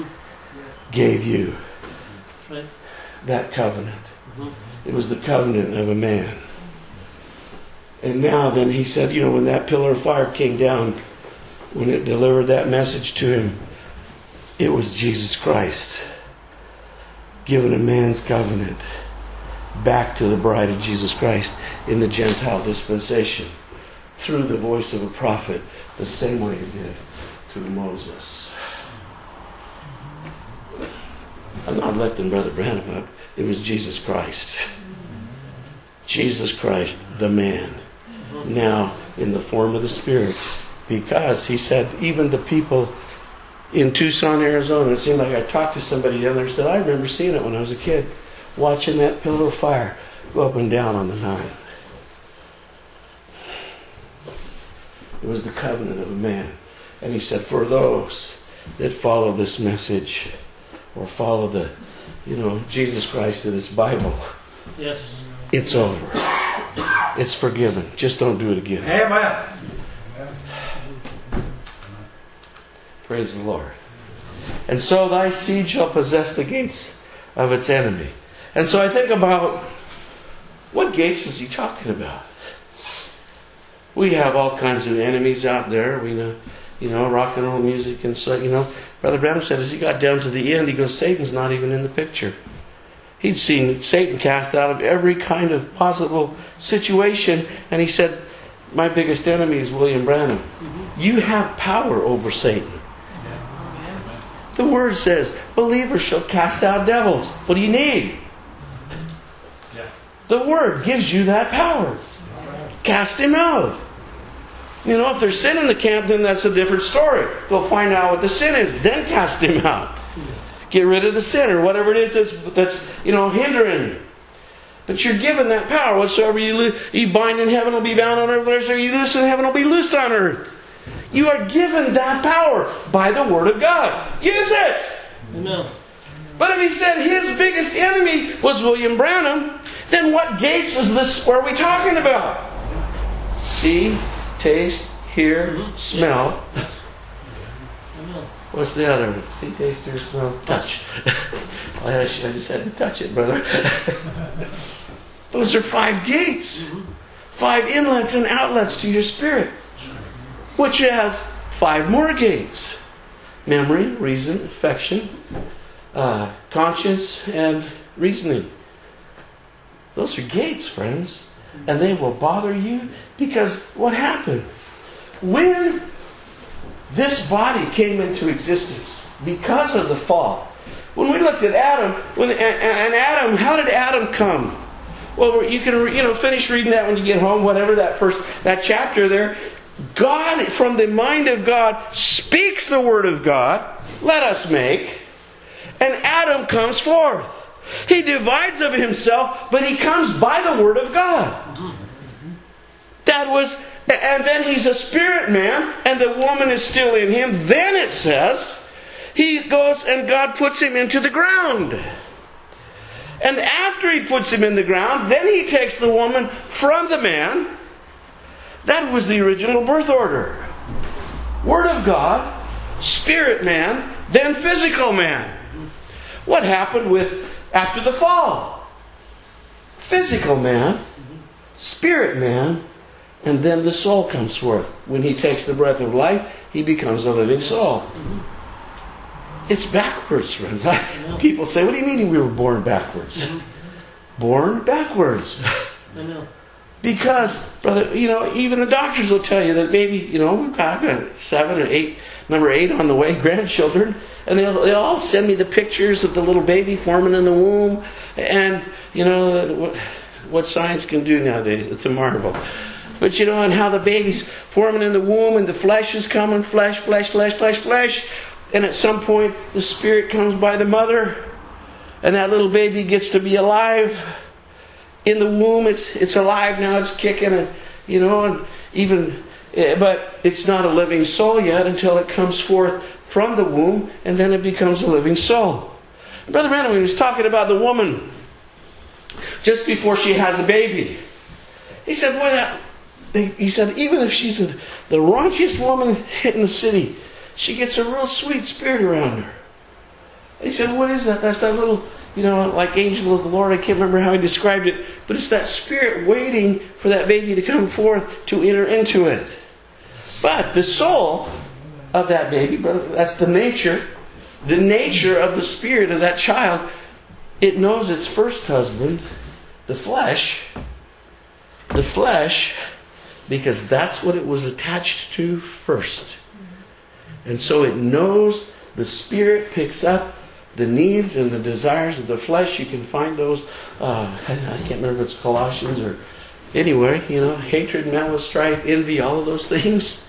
gave you Right. that covenant. It was the covenant of a man. And now then he said, you know, when that pillar of fire came down, when it delivered that message to him, it was Jesus Christ giving a man's covenant back to the bride of Jesus Christ in the Gentile dispensation through the voice of a prophet, the same way he did through Moses. I'm not lifting Brother Branham up. It was Jesus Christ. Jesus Christ, the man, now in the form of the Spirit, because he said, even the people in Tucson, Arizona, it seemed like I talked to somebody down there and said, I remember seeing it when I was a kid, watching that pillar of fire go up and down on the mountain. It was the covenant of a man. And he said, for those that follow this message or follow the, you know, Jesus Christ in this Bible, Yes. it's over. It's forgiven. Just don't do it again. Amen. Praise the Lord. And so thy seed shall possess the gates of its enemy. And so I think about, what gates is he talking about? We have all kinds of enemies out there. We know, you know, rock and roll music and so, you know. Brother Branham said as he got down to the end, he goes, Satan's not even in the picture. He'd seen Satan cast out of every kind of possible situation. And he said, my biggest enemy is William Branham. Mm-hmm. You have power over Satan. The Word says, believers shall cast out devils. What do you need? Yeah. The Word gives you that power. Cast him out. You know, if there's sin in the camp, then that's a different story. Go find out what the sin is, then cast him out. Get rid of the sin or whatever it is that's, that's you know, hindering. But you're given that power. Whatsoever you, lo- you bind in heaven will be bound on earth. Whatsoever you loose in heaven will be loosed on earth. You are given that power by the Word of God. Use it. Amen. But if he said his biggest enemy was William Branham, then what gates is this? What are we talking about? See, taste, hear, mm-hmm. smell. Amen. What's the other one? See, taste, hear, smell, touch. Well, I just had to touch it, brother. Those are five gates. Mm-hmm. Five inlets and outlets to your spirit. Which has five more gates. Memory, reason, affection, uh, conscience, and reasoning. Those are gates, friends. And they will bother you because what happened? When this body came into existence, because of the fall, when we looked at Adam, when and, and Adam, how did Adam come? Well, you can you know finish reading that when you get home, whatever that first that chapter there. God, from the mind of God, speaks the Word of God. Let us make. And Adam comes forth. He divides of himself, but he comes by the Word of God. That was, and then he's a spirit man, and the woman is still in him. Then it says, he goes and God puts him into the ground. And after he puts him in the ground, then he takes the woman from the man. That was the original birth order. Word of God, spirit man, then physical man. What happened with after the fall? Physical man, spirit man, and then the soul comes forth. When he takes the breath of life, he becomes a living soul. It's backwards, friends. People say, what do you mean we were born backwards? Born backwards. I know. Because, brother, you know, even the doctors will tell you that maybe, you know, we've got seven or eight, number eight on the way, grandchildren, and they'll, they'll all send me the pictures of the little baby forming in the womb, and, you know, what, what science can do nowadays, it's a marvel. But, you know, and how the baby's forming in the womb, and the flesh is coming, flesh, flesh, flesh, flesh, flesh, and at some point, the spirit comes by the mother, and that little baby gets to be alive. In the womb, it's it's alive now. It's kicking, and you know, and even, but it's not a living soul yet until it comes forth from the womb, and then it becomes a living soul. And Brother Branham, he was talking about the woman just before she has a baby. He said, "Boy, that." He said, even if she's a, the raunchiest woman in the city, she gets a real sweet spirit around her. He said, "What is that? That's that little." You know, like angel of the Lord, I can't remember how he described it, but it's that spirit waiting for that baby to come forth to enter into it. But the soul of that baby, brother, that's the nature, the nature of the spirit of that child. It knows its first husband, the flesh, the flesh, because that's what it was attached to first. And so it knows, the spirit picks up the needs and the desires of the flesh. You can find those, uh, I can't remember if it's Colossians or anyway, you know, hatred, malice, strife, envy, all of those things.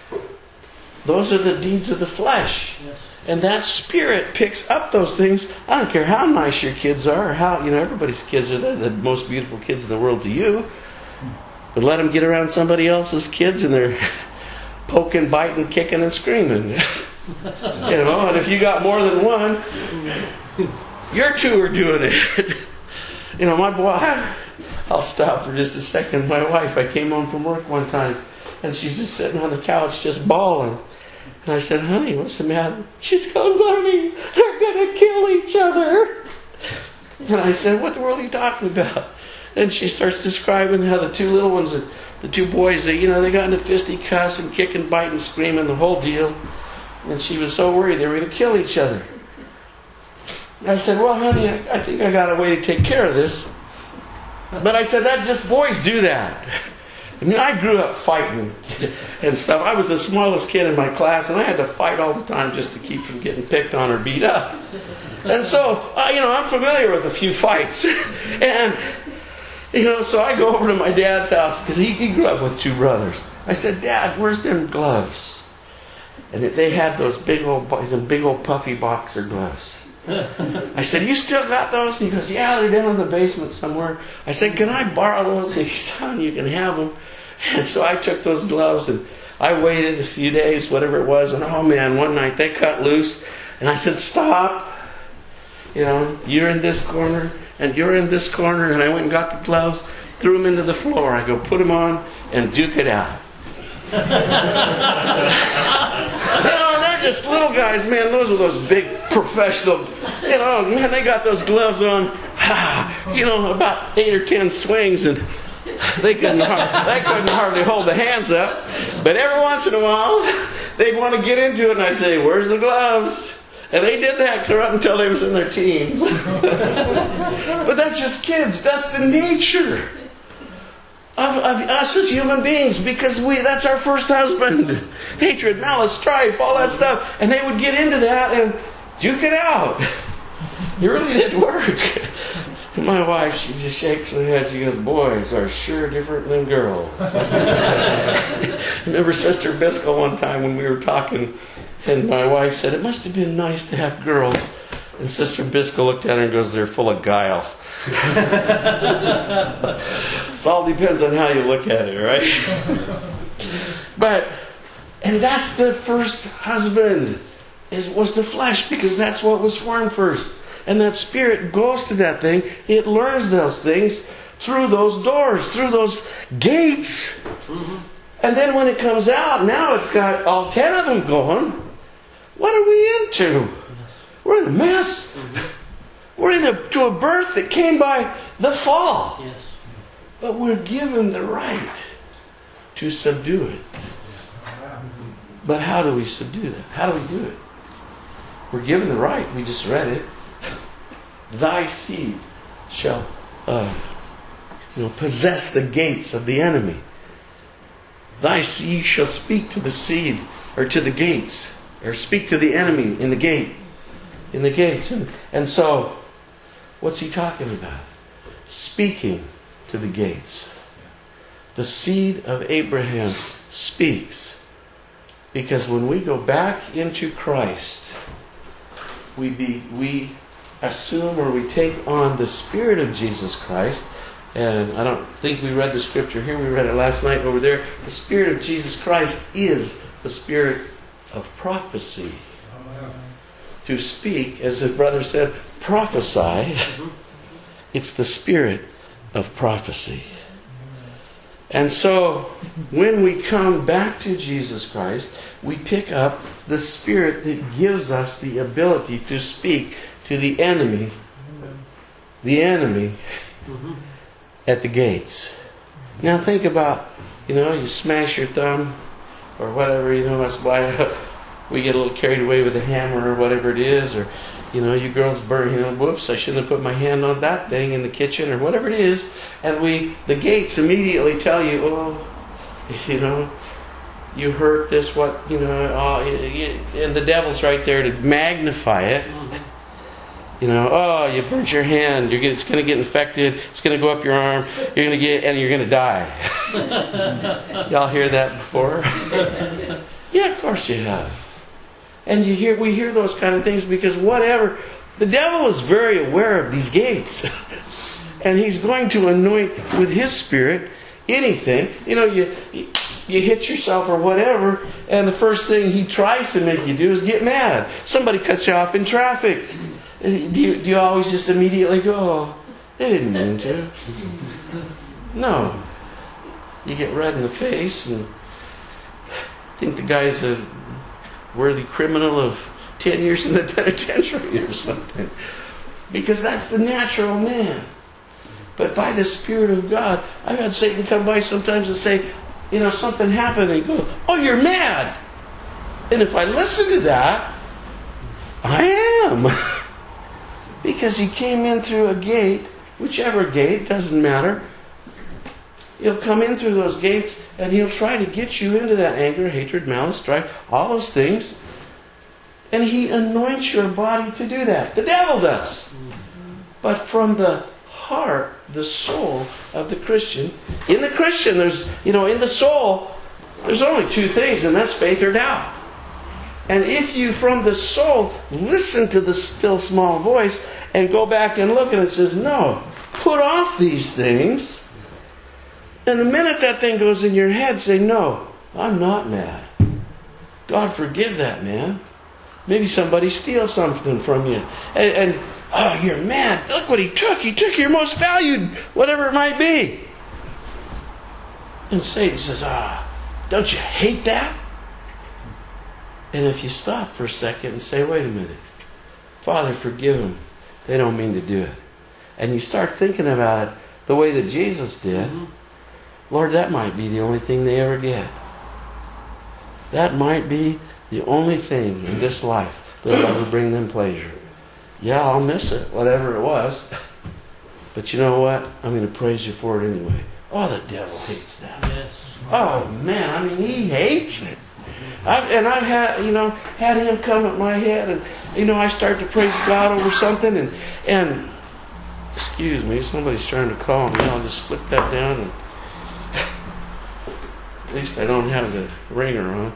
Those are the deeds of the flesh. Yes. And that spirit picks up those things. I don't care how nice your kids are, or how, you know, everybody's kids are the, the most beautiful kids in the world to you. But let them get around somebody else's kids and they're, poking, biting, kicking, and screaming. You know, and if you got more than one, your two are doing it. You know, my boy, I'll stop for just a second. My wife, I came home from work one time, and she's just sitting on the couch just bawling. And I said, honey, what's the matter? She goes, honey, they're going to kill each other. And I said, what the world are you talking about? And she starts describing how the two little ones, the two boys, they, you know, they got into fisticuffs and kicking, biting, screaming, the whole deal. And she was so worried they were going to kill each other. I said, well, honey, I, I think I got a way to take care of this. But I said, that just boys do that. I mean, I grew up fighting and stuff. I was the smallest kid in my class, and I had to fight all the time just to keep from getting picked on or beat up. And so, uh, you know, I'm familiar with a few fights. And, you know, so I go over to my dad's house, because he, he grew up with two brothers. I said, Dad, where's them gloves? And they had those big old, them big old puffy boxer gloves. I said, you still got those? And he goes, yeah, they're down in the basement somewhere. I said, can I borrow those? And he said, son, you can have them. And so I took those gloves, and I waited a few days, whatever it was, and oh man, one night they cut loose. And I said, stop. You know, you're in this corner, and you're in this corner. And I went and got the gloves, threw them into the floor. I go, put them on, and duke it out. You know, they're just little guys, man. Those are those big professional, you know, man, they got those gloves on, you know, about eight or ten swings, and they couldn't, they couldn't hardly hold the hands up. But every once in a while, they'd want to get into it, and I'd say, where's the gloves? And they did that clear up until they was in their teens. But that's just kids. That's the nature Of, of us as human beings, because we that's our first husband. Hatred, malice, strife, all that stuff. And they would get into that and duke it out. It really did work. And my wife, she just shakes her head. She goes, boys are sure different than girls. I remember Sister Biscoe one time when we were talking, and my wife said, it must have been nice to have girls. And Sister Biscoe looked at her and goes, they're full of guile. It all depends on how you look at it, right? But, and that's the first husband, is was the flesh, because that's what was formed first. And that spirit goes to that thing. It learns those things through those doors, through those gates. Mm-hmm. And then when it comes out, now it's got all ten of them going. What are we into? We're in a mess. Mm-hmm. We're into a birth that came by the fall. Yes. But we're given the right to subdue it. But how do we subdue that? How do we do it? We're given the right. We just read it. Thy seed shall uh, you know, possess the gates of the enemy. Thy seed shall speak to the seed, or to the gates, or speak to the enemy in the gate, in the gates. And, and so, what's he talking about? Speaking to the gates. The seed of Abraham speaks. Because when we go back into Christ, we be we assume, or we take on the Spirit of Jesus Christ. And I don't think we read the scripture here. We read it last night over there. The Spirit of Jesus Christ is the Spirit of prophecy. Amen. To speak, as his brother said, prophesy. Mm-hmm. It's the Spirit of prophecy. And so, when we come back to Jesus Christ, we pick up the Spirit that gives us the ability to speak to the enemy, the enemy mm-hmm. at the gates. Now think about, you know, you smash your thumb or whatever, you know, that's why we get a little carried away with a hammer or whatever it is, or, you know, you girls burn, you know, whoops, I shouldn't have put my hand on that thing in the kitchen or whatever it is. And we, the gates immediately tell you, oh, you know, you hurt this, what, you know, oh, and the devil's right there to magnify it. You know, oh, you burnt your hand. You're gonna, it's going to get infected. It's going to go up your arm. You're going to get, and you're going to die. Y'all hear that before? Yeah, of course you have. And you hear, we hear those kind of things because whatever, the devil is very aware of these gates, and he's going to anoint with his spirit anything. You know, you you hit yourself or whatever, and the first thing he tries to make you do is get mad. Somebody cuts you off in traffic. Do you, do you always just immediately go, oh, they didn't mean to? No. You get red in the face and think the guy's a worthy criminal of ten years in the penitentiary or something. Because that's the natural man. But by the Spirit of God, I've had Satan come by sometimes and say, you know, something happened, and he goes, oh, you're mad. And if I listen to that, I am. Because he came in through a gate, whichever gate, doesn't matter. He'll come in through those gates, and he'll try to get you into that anger, hatred, malice, strife, all those things. And he anoints your body to do that. The devil does. But from the heart, the soul of the Christian, in the Christian, there's, you know, in the soul, there's only two things, and that's faith or doubt. And if you, from the soul, listen to the still small voice and go back and look, and it says, no, put off these things. And the minute that thing goes in your head, say, no, I'm not mad. God, forgive that man. Maybe somebody steals something from you. And, and oh, you're mad. Look what he took. He took your most valued, whatever it might be. And Satan says, ah, don't you hate that? And if you stop for a second and say, wait a minute, Father, forgive them. They don't mean to do it. And you start thinking about it the way that Jesus did, mm-hmm. Lord, that might be the only thing they ever get. That might be the only thing in this life that will ever bring them pleasure. Yeah, I'll miss it, whatever it was. But you know what? I'm going to praise you for it anyway. Oh, the devil hates that. Yes. Oh, man, I mean, he hates it. I've, and I've had, you know, had him come at my head, and, you know, I start to praise God over something, and, and excuse me, somebody's trying to call me. I'll just flip that down, and at least I don't have the ringer on.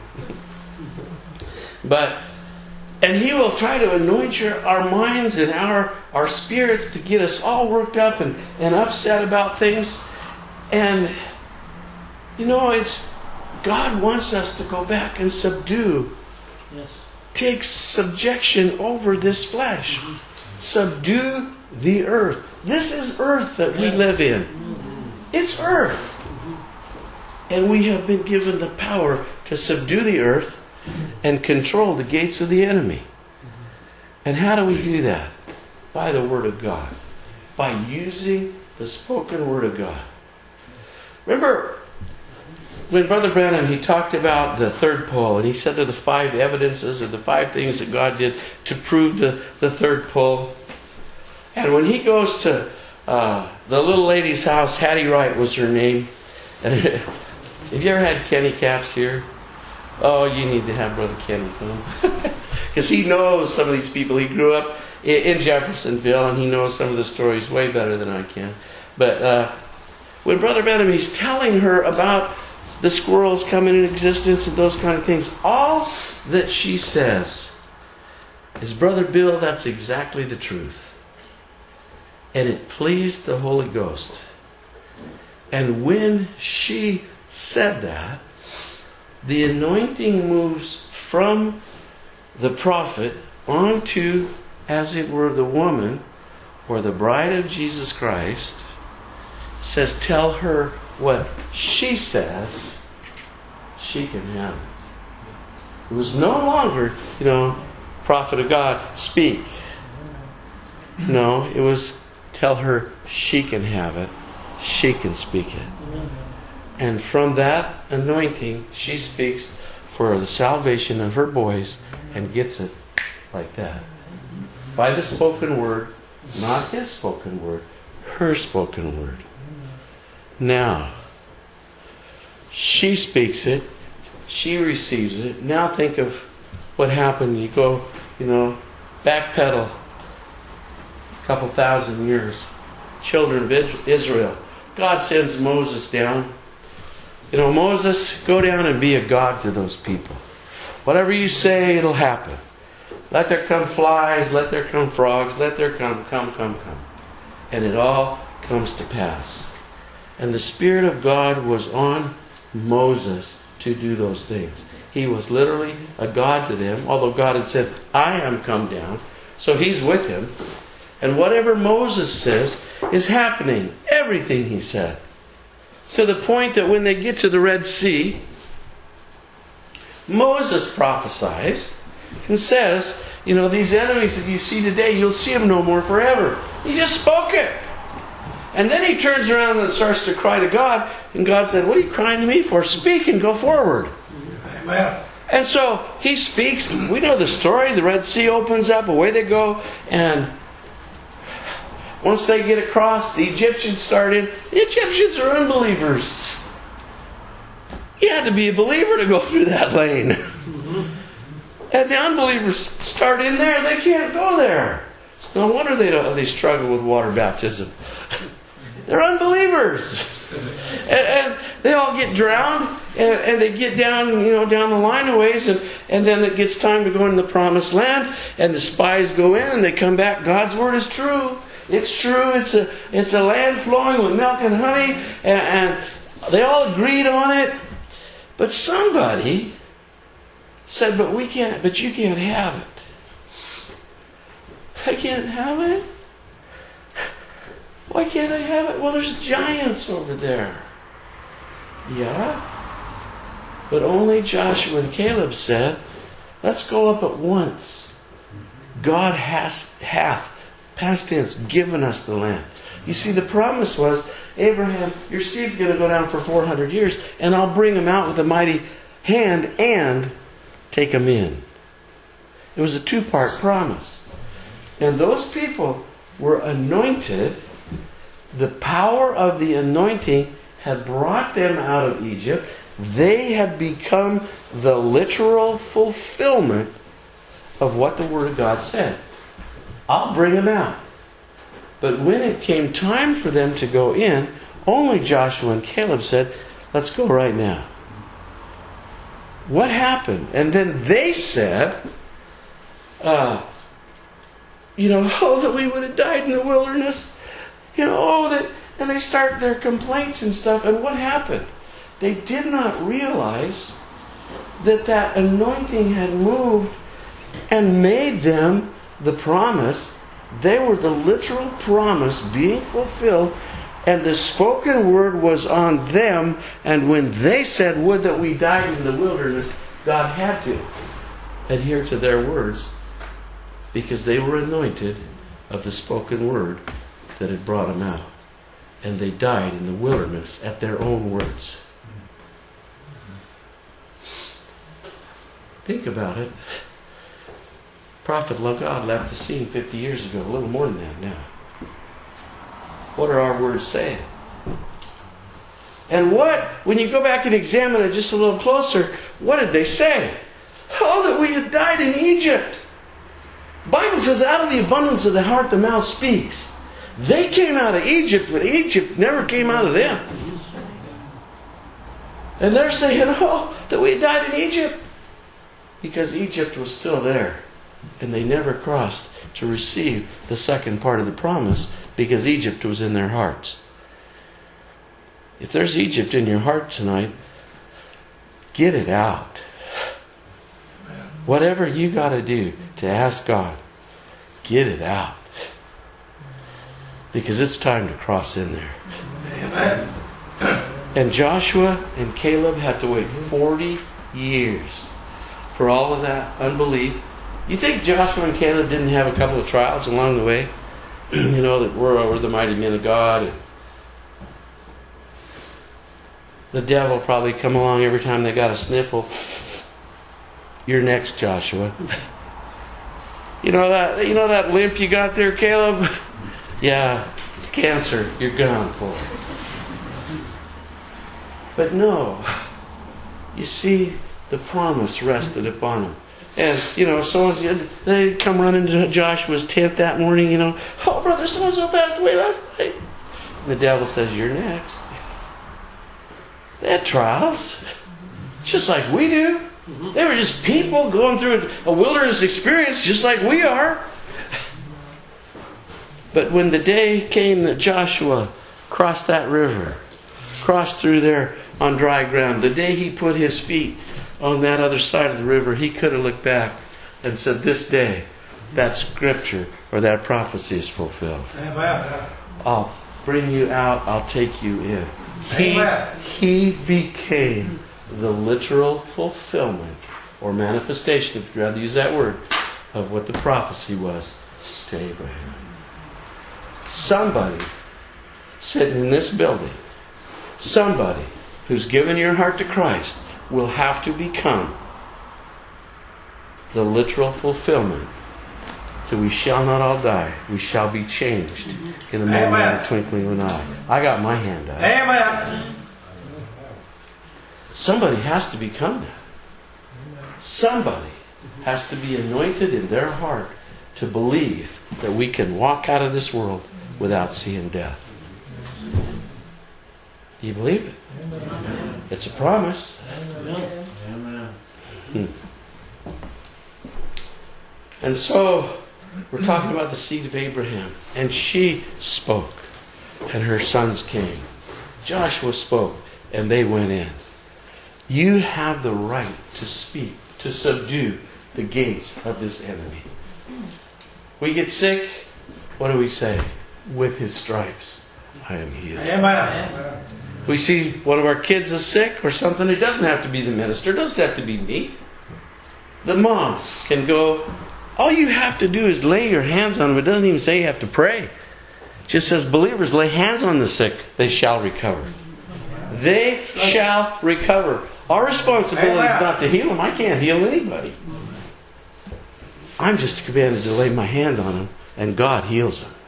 But, and he will try to anoint your, our minds and our, our spirits to get us all worked up and, and upset about things. And, you know, it's, God wants us to go back and subdue. Yes. Take subjection over this flesh. Mm-hmm. Subdue the earth. This is earth that we live in. Mm-hmm. It's earth. Mm-hmm. And we have been given the power to subdue the earth and control the gates of the enemy. And how do we do that? By the Word of God. By using the spoken Word of God. Remember, when Brother Branham, he talked about the third pole, and he said there are the five evidences or the five things that God did to prove the, the third pole. And when he goes to uh, the little lady's house, Hattie Wright was her name. Have you ever had Kenny Caps here? Oh, you need to have Brother Kenny come. Because he knows some of these people. He grew up in Jeffersonville, and he knows some of the stories way better than I can. But uh, when Brother Branham, he's telling her about the squirrels coming in existence and those kind of things, all that she says is, Brother Bill, that's exactly the truth. And it pleased the Holy Ghost. And when she said that, the anointing moves from the prophet onto, as it were, the woman or the bride of Jesus Christ. Says, tell her what she says, she can have it. It was no longer, you know, prophet of God, speak. No, it was tell her she can have it, she can speak it. And from that anointing, she speaks for the salvation of her boys and gets it like that. By the spoken word, not his spoken word, her spoken word. Now, she speaks it, she receives it. Now think of what happened. You go, you know, backpedal a couple thousand years. Children of Israel. God sends Moses down. You know, Moses, go down and be a God to those people. Whatever you say, it'll happen. Let there come flies, let there come frogs, let there come, come, come, come. And it all comes to pass. And the Spirit of God was on Moses to do those things. He was literally a God to them, although God had said, I am come down. So He's with him. And whatever Moses says is happening. Everything he said. To the point that when they get to the Red Sea, Moses prophesies and says, you know, these enemies that you see today, you'll see them no more forever. He just spoke it. And then he turns around and starts to cry to God. And God said, what are you crying to me for? Speak and go forward. Amen. And so he speaks. We know the story. The Red Sea opens up. Away they go. And once they get across, the Egyptians start in. The Egyptians are unbelievers. You had to be a believer to go through that lane. Mm-hmm. And the unbelievers start in there. They can't go there. It's no wonder they don't, they struggle with water baptism. They're unbelievers. And, and they all get drowned. And, and they get down, you know, down the line a ways. And, and then it gets time to go in the promised land. And the spies go in and they come back. God's word is true. It's true. It's a, it's a land flowing with milk and honey. And, and they all agreed on it. But somebody said, but we can't, but you can't have it. I can't have it? Why can't I have it? Well, there's giants over there. Yeah? But only Joshua and Caleb said, let's go up at once. God has, hath, past tense, given us the land. You see, the promise was, Abraham, your seed's going to go down for four hundred years, and I'll bring them out with a mighty hand and take them in. It was a two-part promise. And those people were anointed. The power of the anointing had brought them out of Egypt. They had become the literal fulfillment of what the Word of God said. I'll bring them out. But when it came time for them to go in, only Joshua and Caleb said, let's go right now. What happened? And then they said, uh, you know, oh, that we would have died in the wilderness. You know, oh, that, and they start their complaints and stuff. And what happened? They did not realize that that anointing had moved and made them the promise. They were the literal promise being fulfilled, and the spoken word was on them. And when they said, would that we died in the wilderness, God had to adhere to their words because they were anointed of the spoken word that had brought them out. And they died in the wilderness at their own words. Think about it. Prophet God left the scene fifty years ago, a little more than that now. What are our words saying? And what, when you go back and examine it just a little closer, what did they say? Oh, that we had died in Egypt. The Bible says, out of the abundance of the heart the mouth speaks. They came out of Egypt, but Egypt never came out of them. And they're saying, oh, that we had died in Egypt. Because Egypt was still there. And they never crossed to receive the second part of the promise because Egypt was in their hearts. If there's Egypt in your heart tonight, get it out. Whatever you got to do to ask God, get it out. Because it's time to cross in there. Amen. And Joshua and Caleb had to wait forty years for all of that unbelief. You think Joshua and Caleb didn't have a couple of trials along the way? You know, that we're, we're the mighty men of God. And the devil probably come along every time they got a sniffle. You're next, Joshua. You know that you know that limp you got there, Caleb? Yeah, it's cancer. You're gone for it. But no. You see, the promise rested upon him. And, you know, so they come running to Joshua's tent that morning, you know, oh, brother, so-and-so passed away last night. And the devil says, you're next. They had trials, just like we do. They were just people going through a wilderness experience just like we are. But when the day came that Joshua crossed that river, crossed through there on dry ground. The day he put his feet on that other side of the river, he could have looked back and said, this day, that scripture or that prophecy is fulfilled. Amen. I'll bring you out. I'll take you in. He, Amen. he became the literal fulfillment or manifestation, if you'd rather use that word, of what the prophecy was to Abraham. Somebody sitting in this building, somebody who's given your heart to Christ, will have to become the literal fulfillment. So we shall not all die. We shall be changed in the moment of the twinkling of an eye. I got my hand up. Amen. Somebody has to become that. Somebody has to be anointed in their heart to believe that we can walk out of this world without seeing death. Do you believe it? It's a promise. Hmm. And so, we're talking about the seed of Abraham. And she spoke, and her sons came. Joshua spoke, and they went in. You have the right to speak, to subdue the gates of this enemy. We get sick, what do we say? With his stripes, I am healed. Amen. We see one of our kids is sick or something. It doesn't have to be the minister. It doesn't have to be me. The mom can go, all you have to do is lay your hands on them. It doesn't even say you have to pray. It just says, believers, lay hands on the sick. They shall recover. They shall recover. Our responsibility is not to heal them. I can't heal anybody. I'm just commanded to lay my hand on them, and God heals them.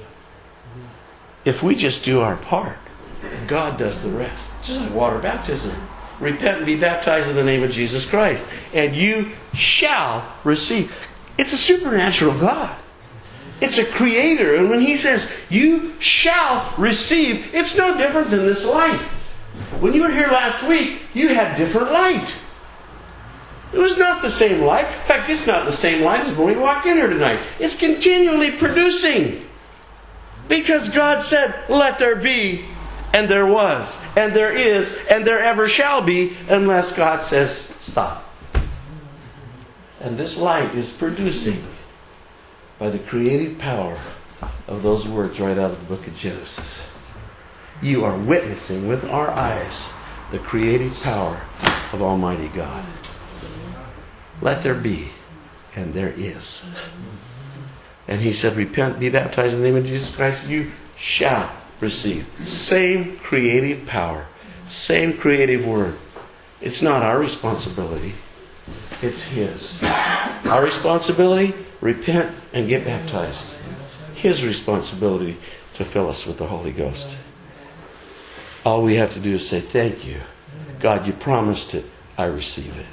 If we just do our part, God does the rest. Just like water baptism. Repent and be baptized in the name of Jesus Christ, and you shall receive. It's a supernatural God. It's a creator. And when he says, you shall receive, it's no different than this light. When you were here last week, you had different light. It was not the same light. In fact, it's not the same light as when we walked in here tonight. It's continually producing. Because God said, let there be, and there was, and there is, and there ever shall be, unless God says, stop. And this light is producing by the creative power of those words right out of the book of Genesis. You are witnessing with our eyes the creative power of Almighty God. Let there be, and there is. And he said, repent, be baptized in the name of Jesus Christ, you shall receive. Same creative power, same creative word. It's not our responsibility. It's his. Our responsibility, repent and get baptized. His responsibility to fill us with the Holy Ghost. All we have to do is say, thank you. God, you promised it. I receive it.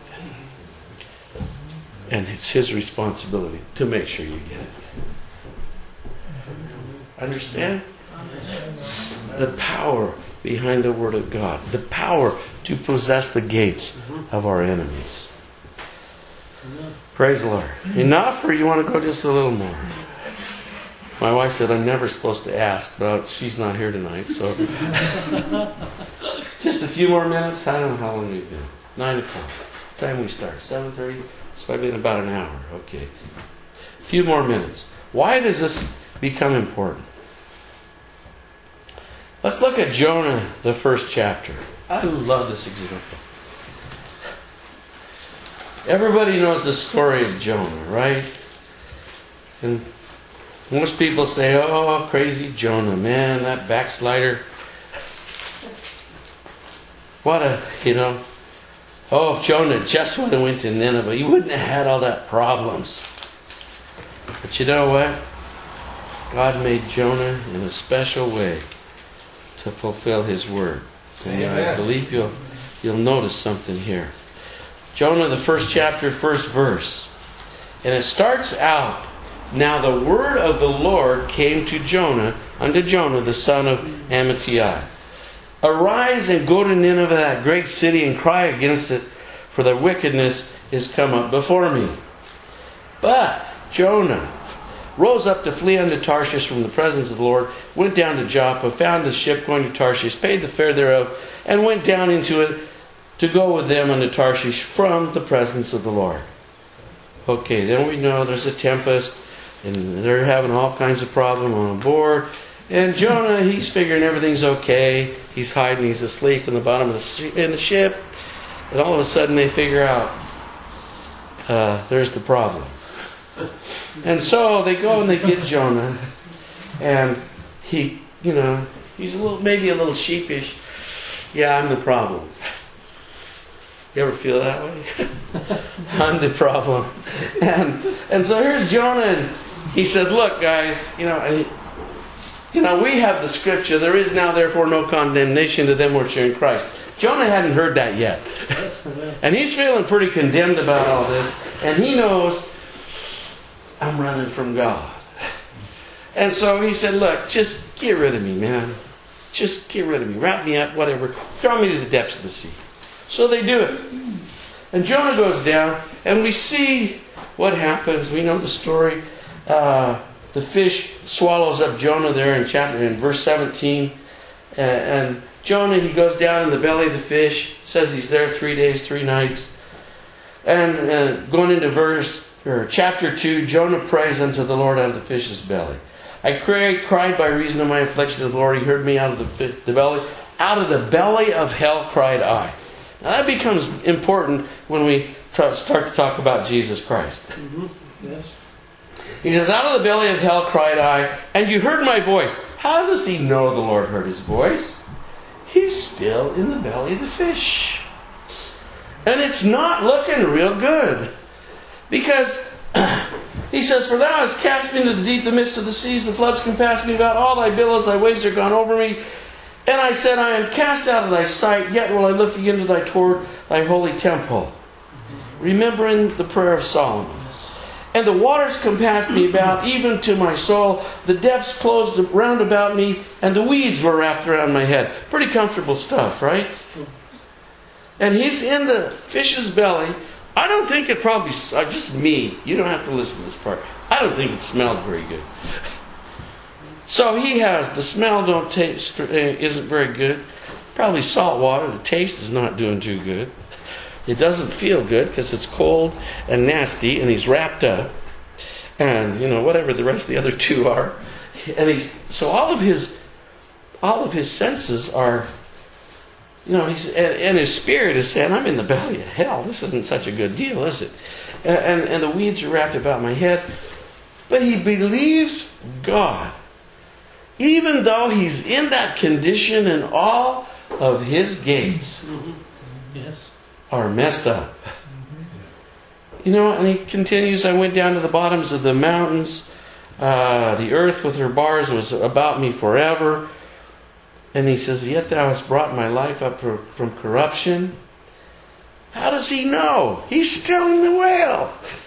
And it's his responsibility to make sure you get it. Understand? The power behind the Word of God. The power to possess the gates of our enemies. Praise the Lord. Enough, or you want to go just a little more? My wife said I'm never supposed to ask, but she's not here tonight, so just a few more minutes. I don't know how long we've been. Nine o'clock. What time we start? Seven thirty. It's probably been about an hour. Okay. A few more minutes. Why does this become important? Let's look at Jonah, the first chapter. I love this example. Everybody knows the story of Jonah, right? And most people say, oh, crazy Jonah, man, that backslider. What a, you know, oh, if Jonah just would have went to Nineveh, he wouldn't have had all that problems. But you know what? God made Jonah in a special way to fulfill his word. And I believe you'll, you'll notice something here. Jonah, the first chapter, first verse. And it starts out, now the word of the Lord came to Jonah, unto Jonah, the son of Amittai. Arise and go to Nineveh, that great city, and cry against it, for their wickedness is come up before me. But Jonah rose up to flee unto Tarshish from the presence of the Lord, went down to Joppa, found a ship going to Tarshish, paid the fare thereof, and went down into it to go with them unto Tarshish from the presence of the Lord. Okay, then we know there's a tempest, and they're having all kinds of problems on board. And Jonah, he's figuring everything's okay. He's hiding, he's asleep in the bottom of the, in the ship. And all of a sudden they figure out, uh, there's the problem. And so they go and they get Jonah. And he, you know, he's a little, maybe a little sheepish. Yeah, I'm the problem. You ever feel that way? I'm the problem. And and so here's Jonah, and he says, look, guys, you know, I, you know, we have the scripture, there is now therefore no condemnation to them which are in Christ. Jonah hadn't heard that yet. And he's feeling pretty condemned about all this. And he knows, I'm running from God. And so he said, look, just get rid of me, man. Just get rid of me. Wrap me up, whatever. Throw me to the depths of the sea. So they do it. And Jonah goes down, and we see what happens. We know the story. Uh, the fish swallows up Jonah there in chapter in verse seventeen. Uh, and Jonah, he goes down in the belly of the fish. Says he's there three days, three nights. And uh, going into verse or chapter two, Jonah prays unto the Lord out of the fish's belly. I cried, cried by reason of my affliction to the Lord. He heard me out of the, the belly. Out of the belly of hell cried I. Now that becomes important when we t- start to talk about Jesus Christ. Mm-hmm. Yes. He says, out of the belly of hell cried I, and you heard my voice. How does he know the Lord heard his voice? He's still in the belly of the fish. And it's not looking real good. Because he says, for thou hast cast me into the deep, the midst of the seas, the floods compassed me about, all thy billows, thy waves are gone over me. And I said, I am cast out of thy sight, yet will I look again to thy toward thy holy temple. Remembering the prayer of Solomon. And the waters compassed me about, even to my soul. The depths closed round about me, and the weeds were wrapped around my head. Pretty comfortable stuff, right? And he's in the fish's belly. I don't think it probably, uh, just me, you don't have to listen to this part. I don't think it smelled very good. So he has, the smell don't taste, uh, isn't very good. Probably salt water, the taste is not doing too good. It doesn't feel good because it's cold and nasty, and he's wrapped up. And, you know, whatever the rest of the other two are. And he's, so all of his, all of his senses are, you know, he's, and, and his spirit is saying, I'm in the belly of hell. This isn't such a good deal, is it? And, and, and the weeds are wrapped about my head. But he believes God. Even though he's in that condition and all of his gates Mm-hmm. Yes. are messed up. You know, and he continues, I went down to the bottoms of the mountains. Uh, the earth with her bars was about me forever. And he says, yet thou hast brought my life up for, from corruption. How does he know? He's still in the whale.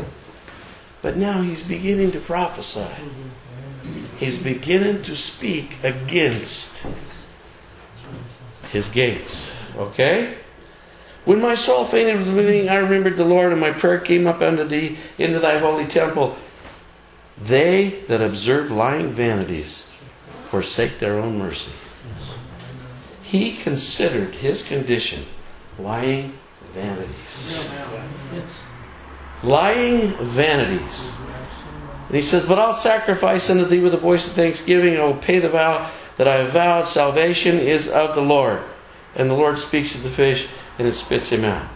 But now he's beginning to prophesy. He's beginning to speak against his gates. Okay? When my soul fainted within me, I remembered the Lord, and my prayer came up unto thee into thy holy temple. They that observe lying vanities forsake their own mercy. He considered his condition lying vanities. Yes. Lying vanities. And he says, but I'll sacrifice unto thee with a voice of thanksgiving. I will pay the vow that I have vowed. Salvation is of the Lord. And the Lord speaks to the fish, and it spits him out.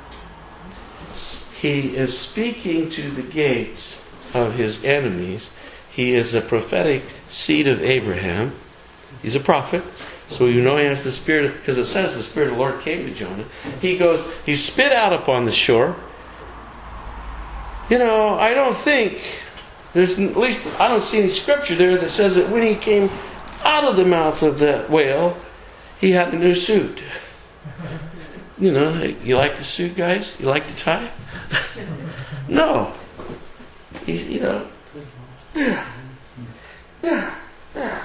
He is speaking to the gates of his enemies. He is a prophetic seed of Abraham. He's a prophet. So you know he has the Spirit, because it says the Spirit of the Lord came to Jonah. He goes, he spit out upon the shore. You know, I don't think, there's at least, I don't see any scripture there that says that when he came out of the mouth of the whale, he had a new suit. You know, you like the suit, guys? You like the tie? No. He's, you know. Yeah. Yeah. Yeah.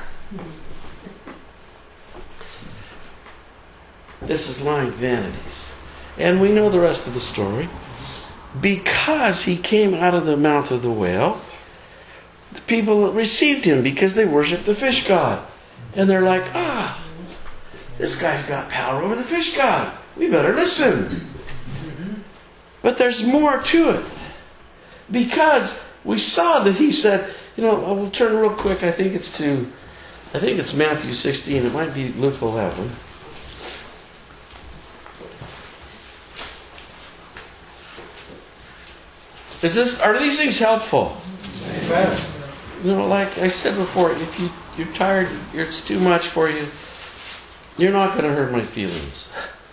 This is lying vanities. And we know the rest of the story. Because he came out of the mouth of the whale, the people received him because they worshiped the fish god. And they're like, ah, this guy's got power over the fish god. We better listen. But there's more to it. Because we saw that he said, you know, I will turn real quick. I think it's to, I think it's Matthew sixteen. It might be Luke eleven. Is this, are these things helpful? Amen. You know, like I said before, if you, you're tired, it's too much for you, you're not going to hurt my feelings.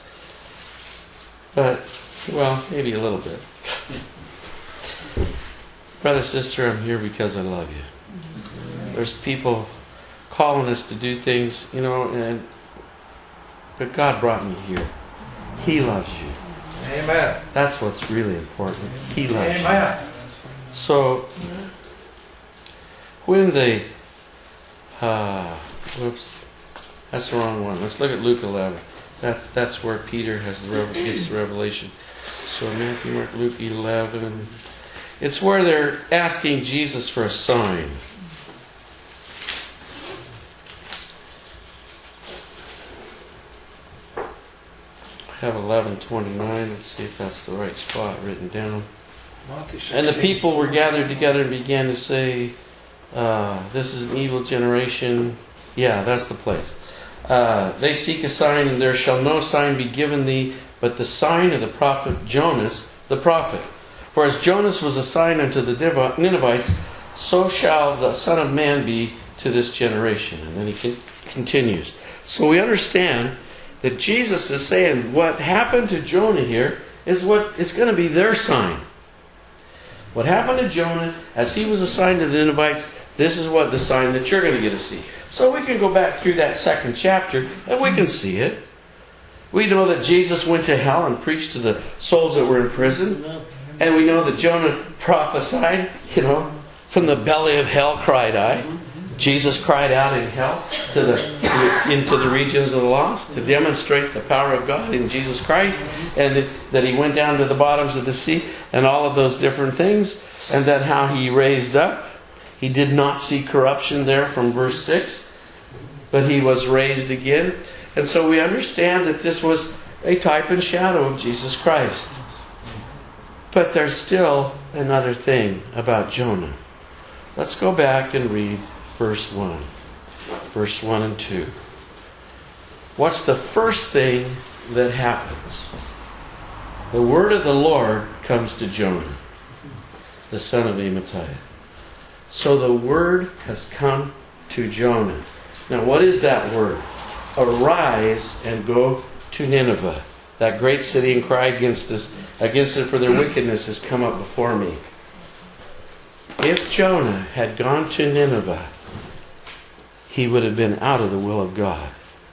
But, well, maybe a little bit. Brother, sister, I'm here because I love you. There's people calling us to do things, you know, and but God brought me here. He loves you. Amen. That's what's really important. He loves Amen. you. So, when they, uh, whoops, that's the wrong one. Let's look at Luke eleven. That's that's where Peter has the rev- gets the revelation. So Matthew, Mark, Luke eleven. It's where they're asking Jesus for a sign. I have eleven twenty-nine. Let's see if that's the right spot written down. And the people were gathered together and began to say, uh, this is an evil generation. Yeah, that's the place. Uh, they seek a sign, and there shall no sign be given thee, but the sign of the prophet Jonas, the prophet. For as Jonas was a sign unto the Ninevites, so shall the Son of Man be to this generation. And then he continues. So we understand that Jesus is saying what happened to Jonah here is what is going to be their sign. What happened to Jonah, as he was assigned to the Ninevites, this is what the sign that you're going to get to see. So we can go back through that second chapter and we can see it. We know that Jesus went to hell and preached to the souls that were in prison. And we know that Jonah prophesied, you know, from the belly of hell cried I. Jesus cried out in hell to the into the regions of the lost to demonstrate the power of God in Jesus Christ, and that he went down to the bottoms of the sea and all of those different things, and then how he raised up. He did not see corruption there from verse six, but he was raised again. And so we understand that this was a type and shadow of Jesus Christ. But there's still another thing about Jonah. Let's go back and read verse one. Verse one and two. What's the first thing that happens? The word of the Lord comes to Jonah, the son of Amittai. So the word has come to Jonah. Now what is that word? Arise and go to Nineveh, that great city, and cry against us, against it, for their wickedness has come up before me. If Jonah had gone to Nineveh, he would have been out of the will of God.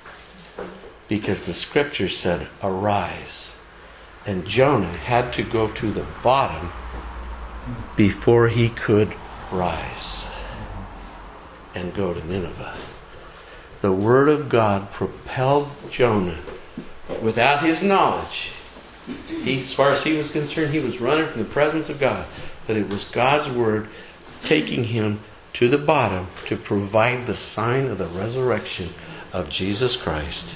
Because the scripture said, arise. And Jonah had to go to the bottom before he could rise and go to Nineveh. The word of God propelled Jonah. Without his knowledge, he, as far as he was concerned, he was running from the presence of God. But it was God's word taking him to the bottom to provide the sign of the resurrection of Jesus Christ.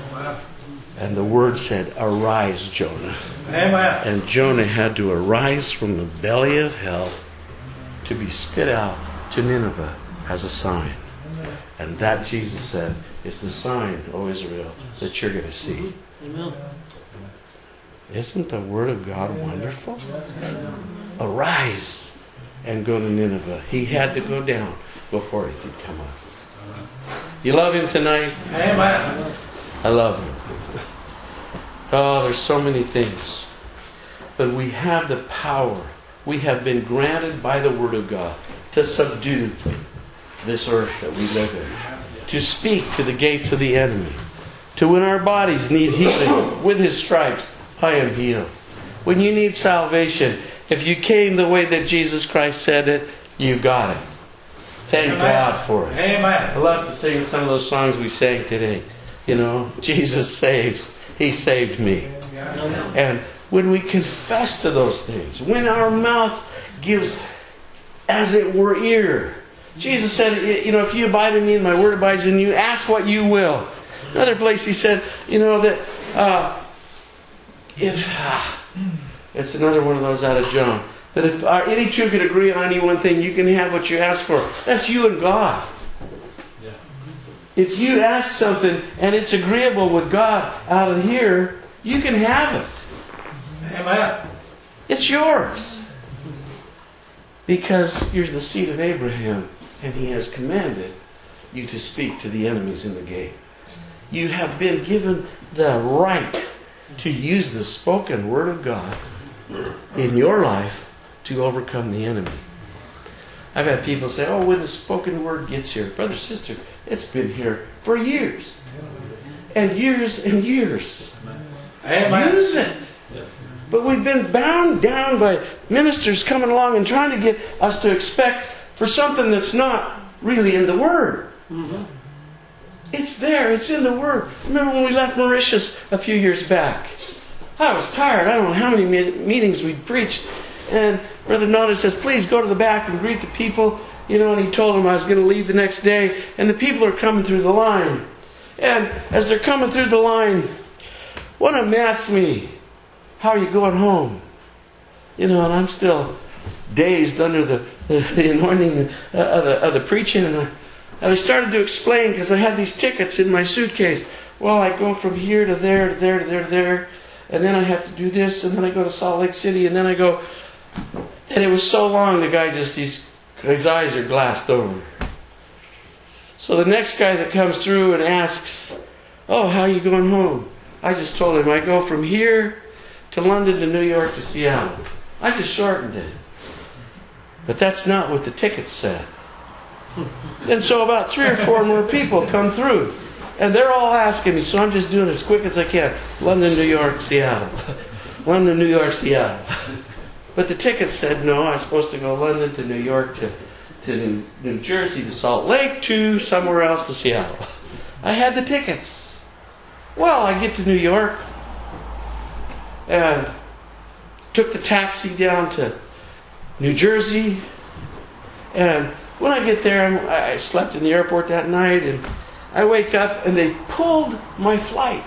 And the word said, arise, Jonah. Amen. And Jonah had to arise from the belly of hell to be spit out to Nineveh as a sign. And that, Jesus said, is the sign, O Israel, that you're going to see. Amen. Isn't the word of God wonderful? Arise and go to Nineveh. He had to go down before he could come up. You love him tonight? Amen. I love him. Oh, there's so many things. But we have the power. We have been granted by the word of God to subdue this earth that we live in. To speak to the gates of the enemy. To when our bodies need healing, with his stripes, I am healed. When you need salvation, if you came the way that Jesus Christ said it, you got it. Thank Amen. God for it. Amen. I love to sing some of those songs we sang today. You know, Jesus saves. He saved me. And when we confess to those things, when our mouth gives, as it were, ear Jesus said, you know, if you abide in me and my word abides in you, ask what you will. Another place he said, you know, that uh, if, ah, it's another one of those out of John, that if uh, any two could agree on any one thing, you can have what you ask for. That's you and God. Yeah. If you ask something and it's agreeable with God out of here, you can have it. Amen. It's yours. Because you're the seed of Abraham, and He has commanded you to speak to the enemies in the gate. You have been given the right to use the spoken word of God in your life to overcome the enemy. I've had people say, oh, when the spoken word gets here, brother, sister, it's been here for years. And years and years. Amen. Use it. But we've been bound down by ministers coming along and trying to get us to expect for something that's not really in the Word. Mm-hmm. It's there. It's in the Word. Remember when we left Mauritius a few years back? I was tired. I don't know how many meetings we'd preached. And Brother Nona says, please go to the back and greet the people. You know, and he told them I was going to leave the next day. And the people are coming through the line. And as they're coming through the line, one of them asked me, how are you going home? You know, and I'm still dazed under the, the, the anointing of the, of the preaching. And I, and I started to explain because I had these tickets in my suitcase. Well, I go from here to there, to there, to there, to there. And then I have to do this. And then I go to Salt Lake City. And then I go... And it was so long, the guy just, he's, his eyes are glassed over. So the next guy that comes through and asks, oh, how are you going home? I just told him, I go from here to London to New York to Seattle. I just shortened it. But that's not what the ticket said. And so about three or four more people come through. And they're all asking me, so I'm just doing it as quick as I can. London, New York, Seattle. London, New York, Seattle. But the ticket said no, I was supposed to go London to New York to, to New, New Jersey to Salt Lake to somewhere else to Seattle. I had the tickets. Well, I get to New York and took the taxi down to New Jersey. And when I get there, I'm, I slept in the airport that night, and I wake up and they pulled my flight.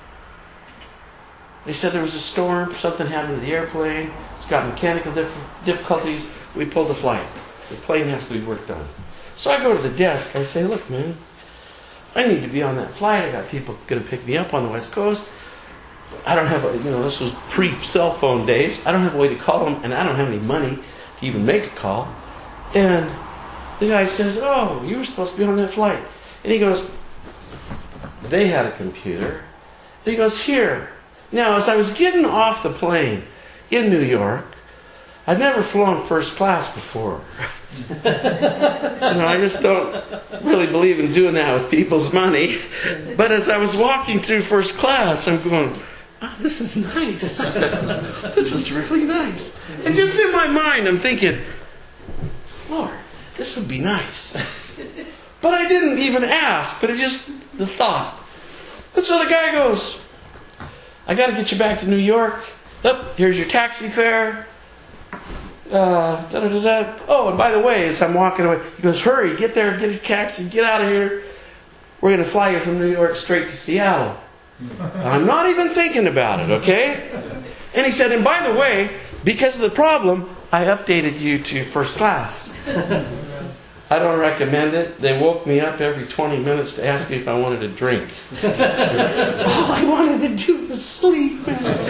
They said there was a storm, something happened to the airplane, it's got mechanical dif- difficulties, we pulled the flight. The plane has to be worked on. So I go to the desk, I say, look man, I need to be on that flight, I got people going to pick me up on the West Coast. I don't have a, you know, this was pre-cell phone days, I don't have a way to call them, and I don't have any money to even make a call. And the guy says, oh, you were supposed to be on that flight. And he goes, they had a computer. And he goes, here. Now, as I was getting off the plane in New York, I've never flown first class before. you know, I just don't really believe in doing that with people's money. But as I was walking through first class, I'm going, oh, this is nice. This is really nice. And just in my mind, I'm thinking, Lord, this would be nice. But I didn't even ask, but it just, the thought. And so the guy goes, I got to get you back to New York. Oh, here's your taxi fare. Uh, da, da, da, da. Oh, and by the way, as I'm walking away, he goes, hurry, get there, get a taxi, get out of here. We're going to fly you from New York straight to Seattle. I'm not even thinking about it, okay? And he said, and by the way, because of the problem, I updated you to first class. I don't recommend it. They woke me up every twenty minutes to ask me if I wanted a drink. All I wanted to do was sleep.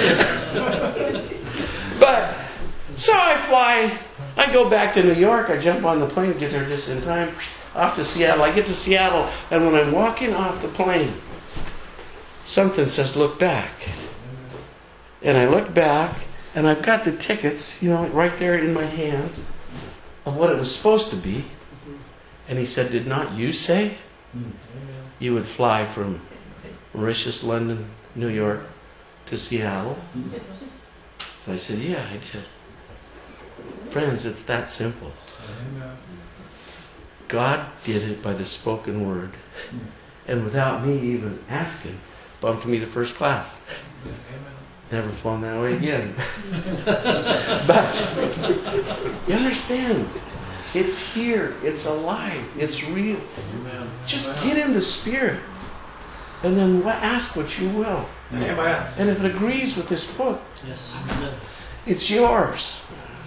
But, so I fly. I go back to New York. I jump on the plane, get there just in time. Off to Seattle. I get to Seattle, and when I'm walking off the plane, something says, look back. And I look back, and I've got the tickets, you know, right there in my hands of what it was supposed to be. And he said, did not you say you would fly from Mauritius, London, New York to Seattle? And I said, yeah, I did. Friends, it's that simple. God did it by the spoken word. And without me even asking, bumped me to first class. Never flown that way again. But, you understand, It's here. It's alive. It's real. Amen. Just get in the Spirit. And then ask what you will. Amen. And if it agrees with this book, Yes. Amen. it's yours.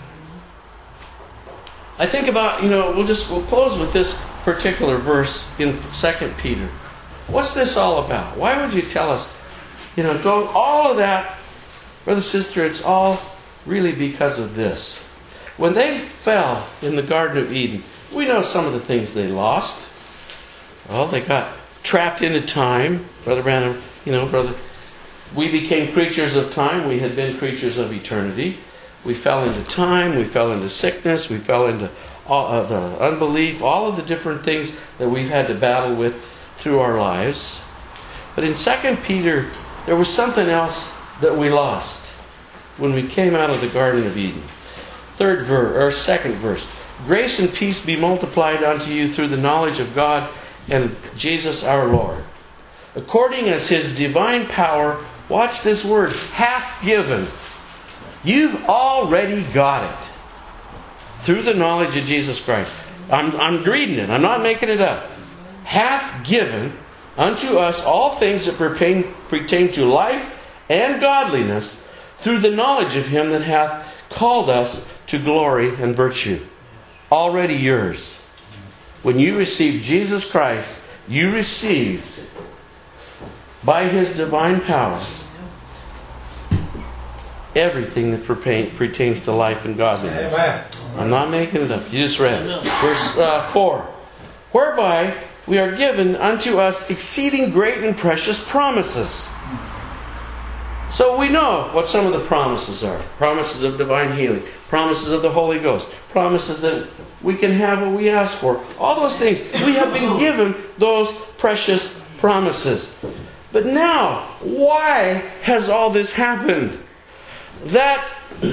I think about, you know, we'll just, we'll close with this particular verse in Second Peter. What's this all about? Why would you tell us, you know, go all of that, brother, sister, it's all really because of this. When they fell in the Garden of Eden, we know some of the things they lost. Well, they got trapped into time. Brother Branham, you know, brother, we became creatures of time. We had been creatures of eternity. We fell into time. We fell into sickness. We fell into all, uh, the unbelief, all of the different things that we've had to battle with through our lives. But in Second Peter, there was something else that we lost when we came out of the Garden of Eden. Third verse, or second verse. Grace and peace be multiplied unto you through the knowledge of God and Jesus our Lord. According as His divine power, watch this word, hath given. You've already got it. Through the knowledge of Jesus Christ. I'm, I'm reading it. I'm not making it up. Hath given unto us all things that pertain, pertain to life and godliness through the knowledge of Him that hath called us to glory and virtue. Already yours. When you received Jesus Christ, you received by His divine power everything that pertains to life and godliness. Amen. I'm not making it up. You just read it. No. Verse uh, four. Whereby we are given unto us exceeding great and precious promises. So we know what some of the promises are. Promises of divine healing. Promises of the Holy Ghost. Promises that we can have what we ask for. All those things. We have been given those precious promises. But now, why has all this happened? That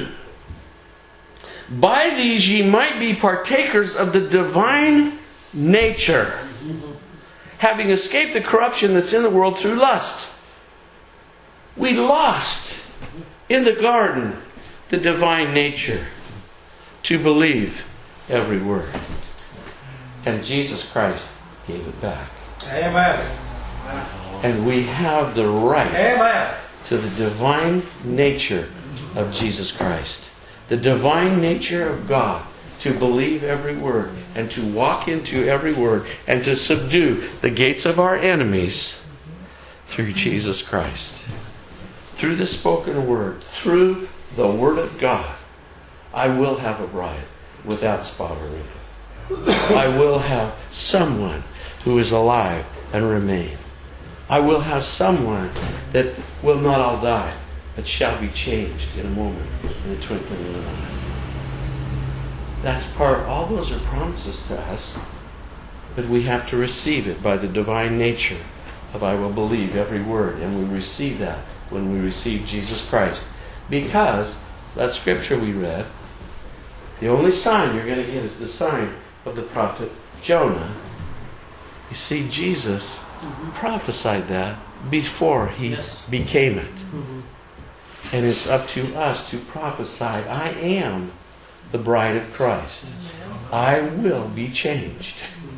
by these ye might be partakers of the divine nature, having escaped the corruption that's in the world through lust. We lost in the garden the divine nature to believe every word. And Jesus Christ gave it back. Amen. And we have the right Amen. to the divine nature of Jesus Christ. The divine nature of God, to believe every word and to walk into every word and to subdue the gates of our enemies through Jesus Christ. Through the spoken word, through the Word of God, I will have a bride without spot or wrinkle. I will have someone who is alive and remain. I will have someone that will not all die, but shall be changed in a moment, in the twinkling of an eye. That's part, all those are promises to us, but we have to receive it by the divine nature of I will believe every word, and we receive that when we receive Jesus Christ. Because, that scripture we read, the only sign you're going to get is the sign of the prophet Jonah. You see, Jesus mm-hmm. prophesied that before He yes. became it. Mm-hmm. And it's up to us to prophesy, I am the bride of Christ. I will be changed.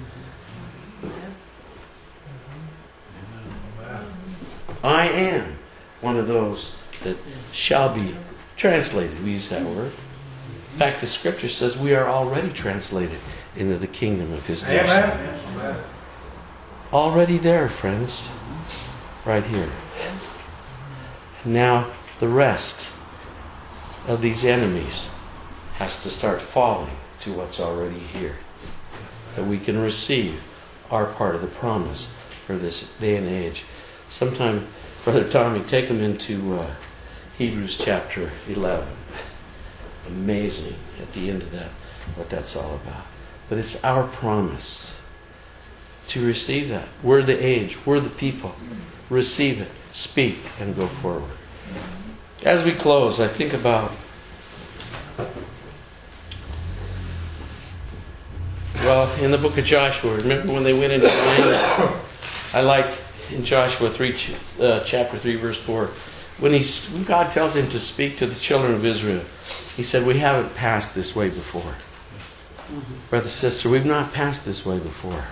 I am one of those that shall be translated. We use that word. In fact, the scripture says we are already translated into the kingdom of His dear Son. Amen. Already there, friends. Right here. Now, the rest of these enemies has to start falling to what's already here. That we can receive our part of the promise for this day and age. Sometime, Brother Tommy, take them into uh, Hebrews chapter eleven. Amazing at the end of that, what that's all about. But it's our promise to receive that. We're the age. We're the people. Receive it. Speak and go forward. As we close, I think about well, in the book of Joshua, remember when they went into the land? I like in Joshua three, uh, chapter three, verse four, when, he, when God tells him to speak to the children of Israel, He said, we haven't passed this way before. Brother, sister, we've not passed this way before.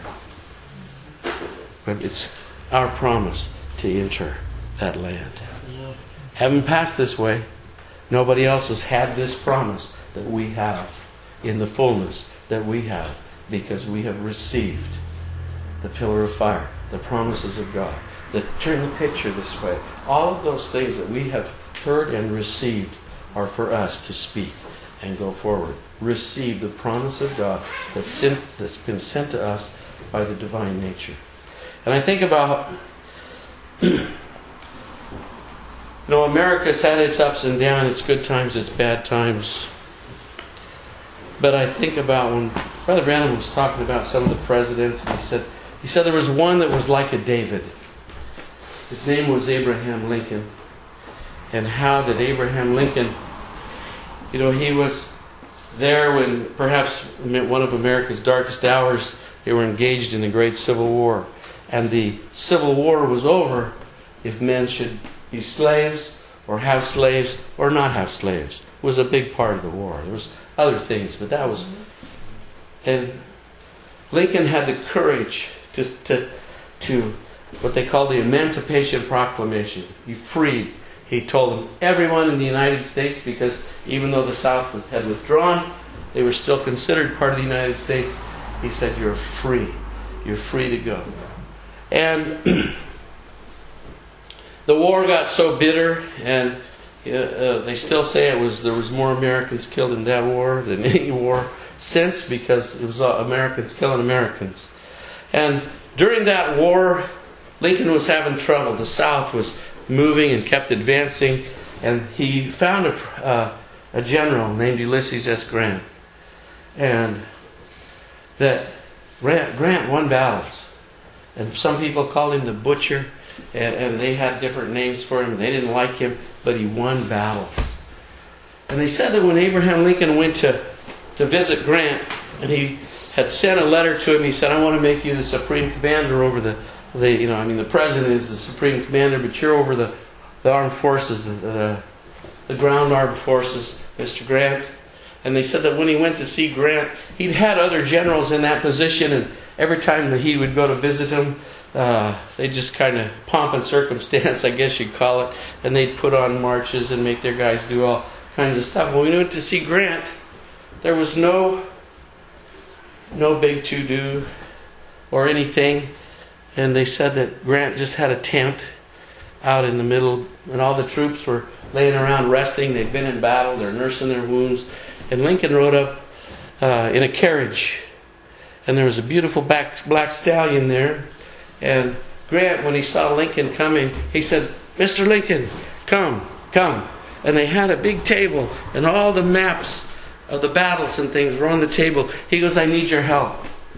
But it's our promise to enter that land. Haven't passed this way. Nobody else has had this promise that we have in the fullness that we have, because we have received the pillar of fire, the promises of God. The, turn the picture this way. All of those things that we have heard and received are for us to speak and go forward. Receive the promise of God that's, sent, that's been sent to us by the divine nature. And I think about, you know, America's had its ups and downs, its good times, its bad times. But I think about when Brother Branham was talking about some of the presidents, and he said, he said there was one that was like a David. His name was Abraham Lincoln. And how did Abraham Lincoln, you know, he was there when perhaps one of America's darkest hours, they were engaged in the Great Civil War. And the Civil War was over if men should be slaves or have slaves or not have slaves. It was a big part of the war. There was other things, but that was... And Lincoln had the courage to, to, to what they call the Emancipation Proclamation. He freed, he told them, everyone in the United States, because even though the South had withdrawn, they were still considered part of the United States. He said, you're free. You're free to go. And the war got so bitter, and uh, uh, they still say it was there was more Americans killed in that war than any war since, because it was uh, Americans killing Americans. And during that war, Lincoln was having trouble. The South was moving and kept advancing, and he found a, uh, a general named Ulysses S. Grant, and that Grant, Grant won battles. And some people called him the Butcher, and, and they had different names for him. They didn't like him, but he won battles. And they said that when Abraham Lincoln went to, to visit Grant, and he had sent a letter to him, he said, I want to make you the supreme commander over the, the you know, I mean, the president is the supreme commander, but you're over the, the armed forces, the, the, the ground armed forces, Mister Grant. And they said that when he went to see Grant, he'd had other generals in that position, and every time that he would go to visit him, uh, they just kind of pomp and circumstance, I guess you'd call it, and they'd put on marches and make their guys do all kinds of stuff. When we went to see Grant, there was no, no big to-do or anything, and they said that Grant just had a tent out in the middle, and all the troops were laying around resting. They'd been in battle, they're nursing their wounds. And Lincoln rode up uh, in a carriage, and there was a beautiful black, black stallion there. And Grant, when he saw Lincoln coming, he said, Mister Lincoln, come, come. And they had a big table, and all the maps of the battles and things were on the table. He goes, I need your help.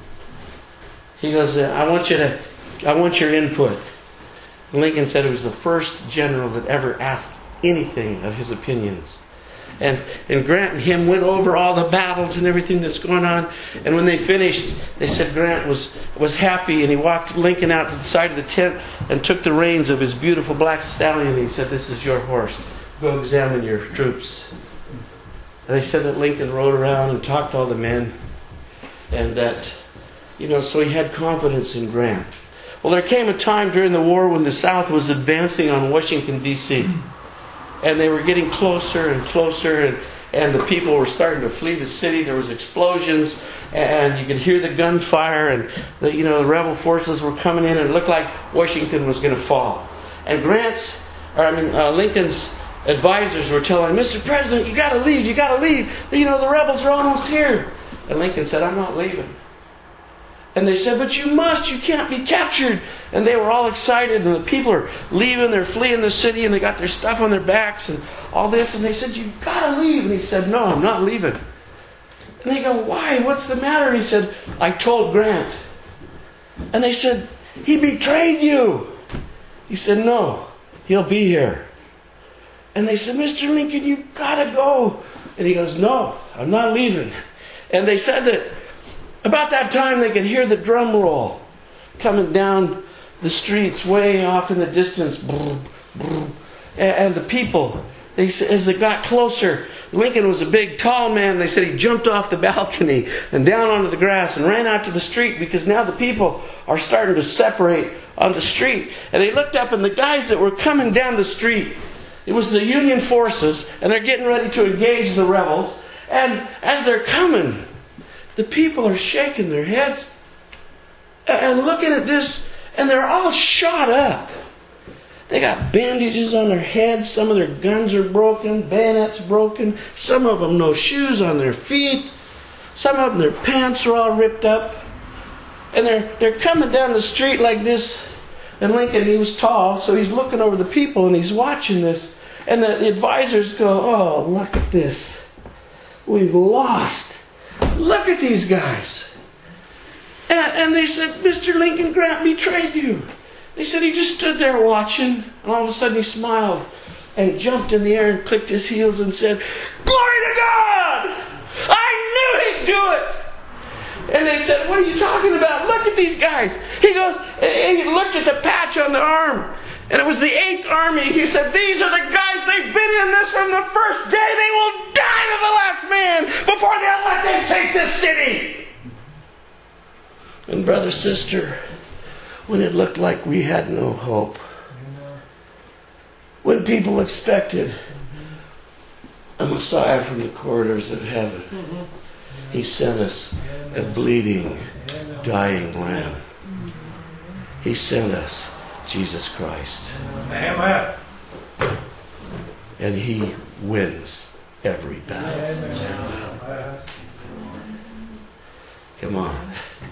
He goes, I want you to, I want your input. And Lincoln said it was the first general that ever asked anything of his opinions. And, and Grant and him went over all the battles and everything that's going on. And when they finished, they said Grant was, was happy, and he walked Lincoln out to the side of the tent and took the reins of his beautiful black stallion, and he said, this is your horse. Go examine your troops. And they said that Lincoln rode around and talked to all the men, and that, you know, so he had confidence in Grant. Well, there came a time during the war when the South was advancing on Washington, D C, and they were getting closer and closer, and, and the people were starting to flee the city. There was explosions, and you could hear the gunfire, and the, you know, the rebel forces were coming in, and it looked like Washington was going to fall. And Grant's, or I mean, uh, Lincoln's advisors were telling him, Mister President, you got to leave, you got to leave. You know, the rebels are almost here. And Lincoln said, I'm not leaving. And they said, but you must, you can't be captured. And they were all excited, and the people are leaving, they're fleeing the city, and they got their stuff on their backs and all this. And they said, you've got to leave. And he said, no, I'm not leaving. And they go, why? What's the matter? And he said, I told Grant. And they said, he betrayed you. He said, no, he'll be here. And they said, Mister Lincoln, you've got to go. And he goes, no, I'm not leaving. And they said that about that time they could hear the drum roll coming down the streets way off in the distance. And the people, they, as they got closer, Lincoln was a big, tall man. They said he jumped off the balcony and down onto the grass and ran out to the street because now the people are starting to separate on the street. And they looked up, and the guys that were coming down the street, it was the Union forces, and they're getting ready to engage the rebels. And as they're coming, the people are shaking their heads and looking at this, and they're all shot up. They got bandages on their heads. Some of their guns are broken, bayonets broken. Some of them no shoes on their feet. Some of them, their pants are all ripped up. And they're, they're coming down the street like this. And Lincoln, he was tall, so he's looking over the people and he's watching this. And the, the advisors go, oh, look at this. We've lost. Look at these guys. And, and they said, Mister Lincoln Grant betrayed you. They said he just stood there watching, and all of a sudden he smiled and jumped in the air and clicked his heels and said, glory to God! I knew he'd do it! And they said, what are you talking about? Look at these guys. He goes, and he looked at the patch on the arm, and it was the eighth Army. He said, these are the guys, they've been in this from the first day. They will die to the last man before they'll let them take this city. And brother, sister, when it looked like we had no hope, when people expected a Messiah from the corridors of heaven, He sent us a bleeding, dying lamb. He sent us Jesus Christ. Amen. And He wins every battle. Amen. Come on.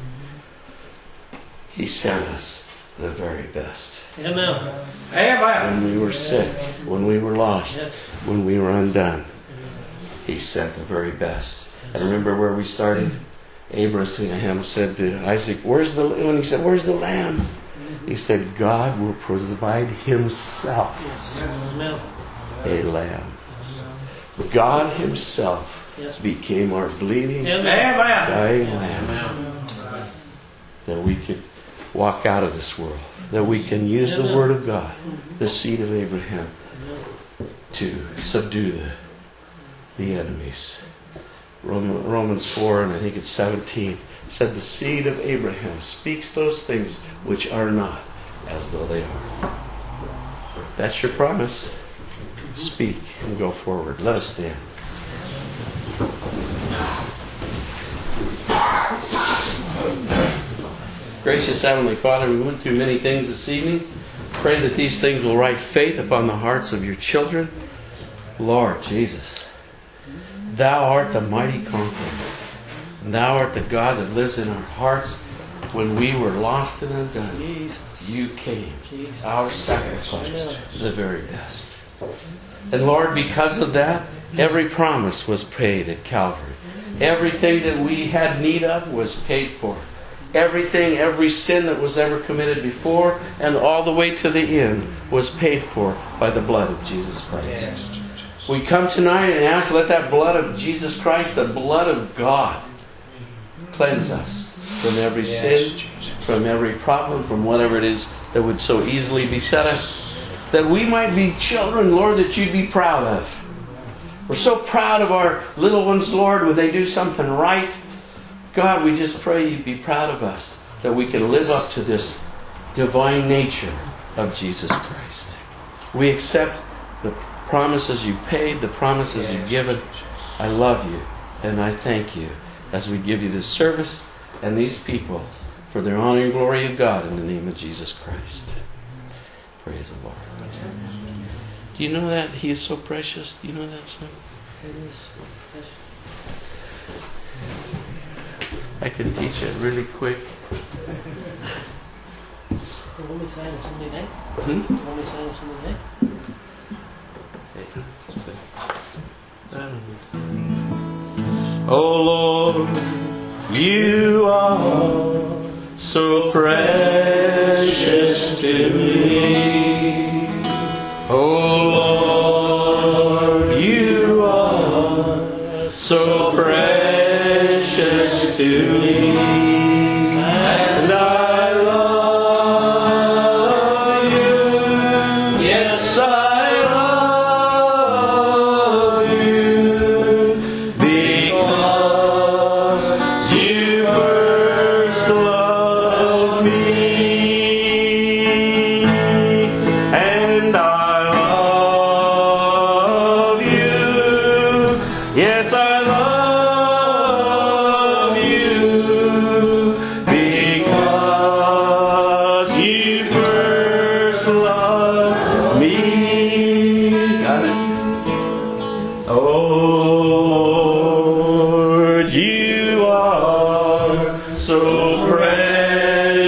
He sent us the very best. Amen. Amen. When we were sick, when we were lost, Yes. when we were undone, He sent the very best. And remember where we started? Abraham said to Isaac, "Where's the?" When he said, "Where's the lamb?" He said, "God will provide Himself Yes. Amen. a lamb." God Himself Yes. became our bleeding, Amen. Amen. dying lamb, Amen. that we could walk out of this world, that we can use the Amen. Word of God, the seed of Abraham, to subdue the, the enemies. Roman- Romans four, and I think it's seventeen, said the seed of Abraham speaks those things which are not as though they are. That's your promise. Speak and go forward. Let us stand. Gracious Heavenly Father, we went through many things this evening. Pray that these things will write faith upon the hearts of your children. Lord Jesus, Thou art the mighty conqueror. And Thou art the God that lives in our hearts. When we were lost and undone, Jesus. You came, Jesus. our sacrifice, the very best. And Lord, because of that, every promise was paid at Calvary. Everything that we had need of was paid for. Everything, every sin that was ever committed before and all the way to the end was paid for by the blood of Jesus Christ. Yes. We come tonight and ask, let that blood of Jesus Christ, the blood of God, cleanse us from every Yes, sin, Jesus. from every problem, from whatever it is that would so easily beset us, that we might be children, Lord, that you'd be proud of. We're so proud of our little ones, Lord, when they do something right. God, we just pray you'd be proud of us, that we can live up to this divine nature of Jesus Christ. We accept the promises you paid, the promises you've given. I love you and I thank you as we give you this service and these people for their honor and glory of God in the name of Jesus Christ. Praise the Lord. Do you know that He is so precious? Do you know that song? It is. Yes. I can teach it really quick. You want me to say on Sunday night? Hmm? You want me to say on Sunday night? Oh Lord, you are so precious to me. Oh Lord, you are so precious to me. And I love you. Yes, I love you.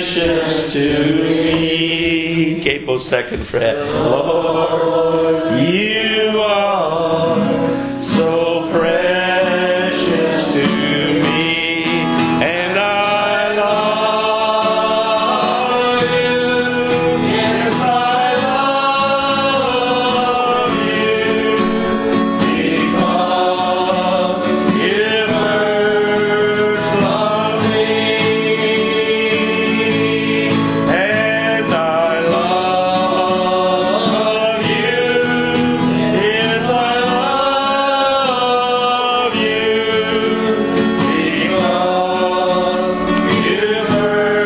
precious to me. Capo second fret. Lord, you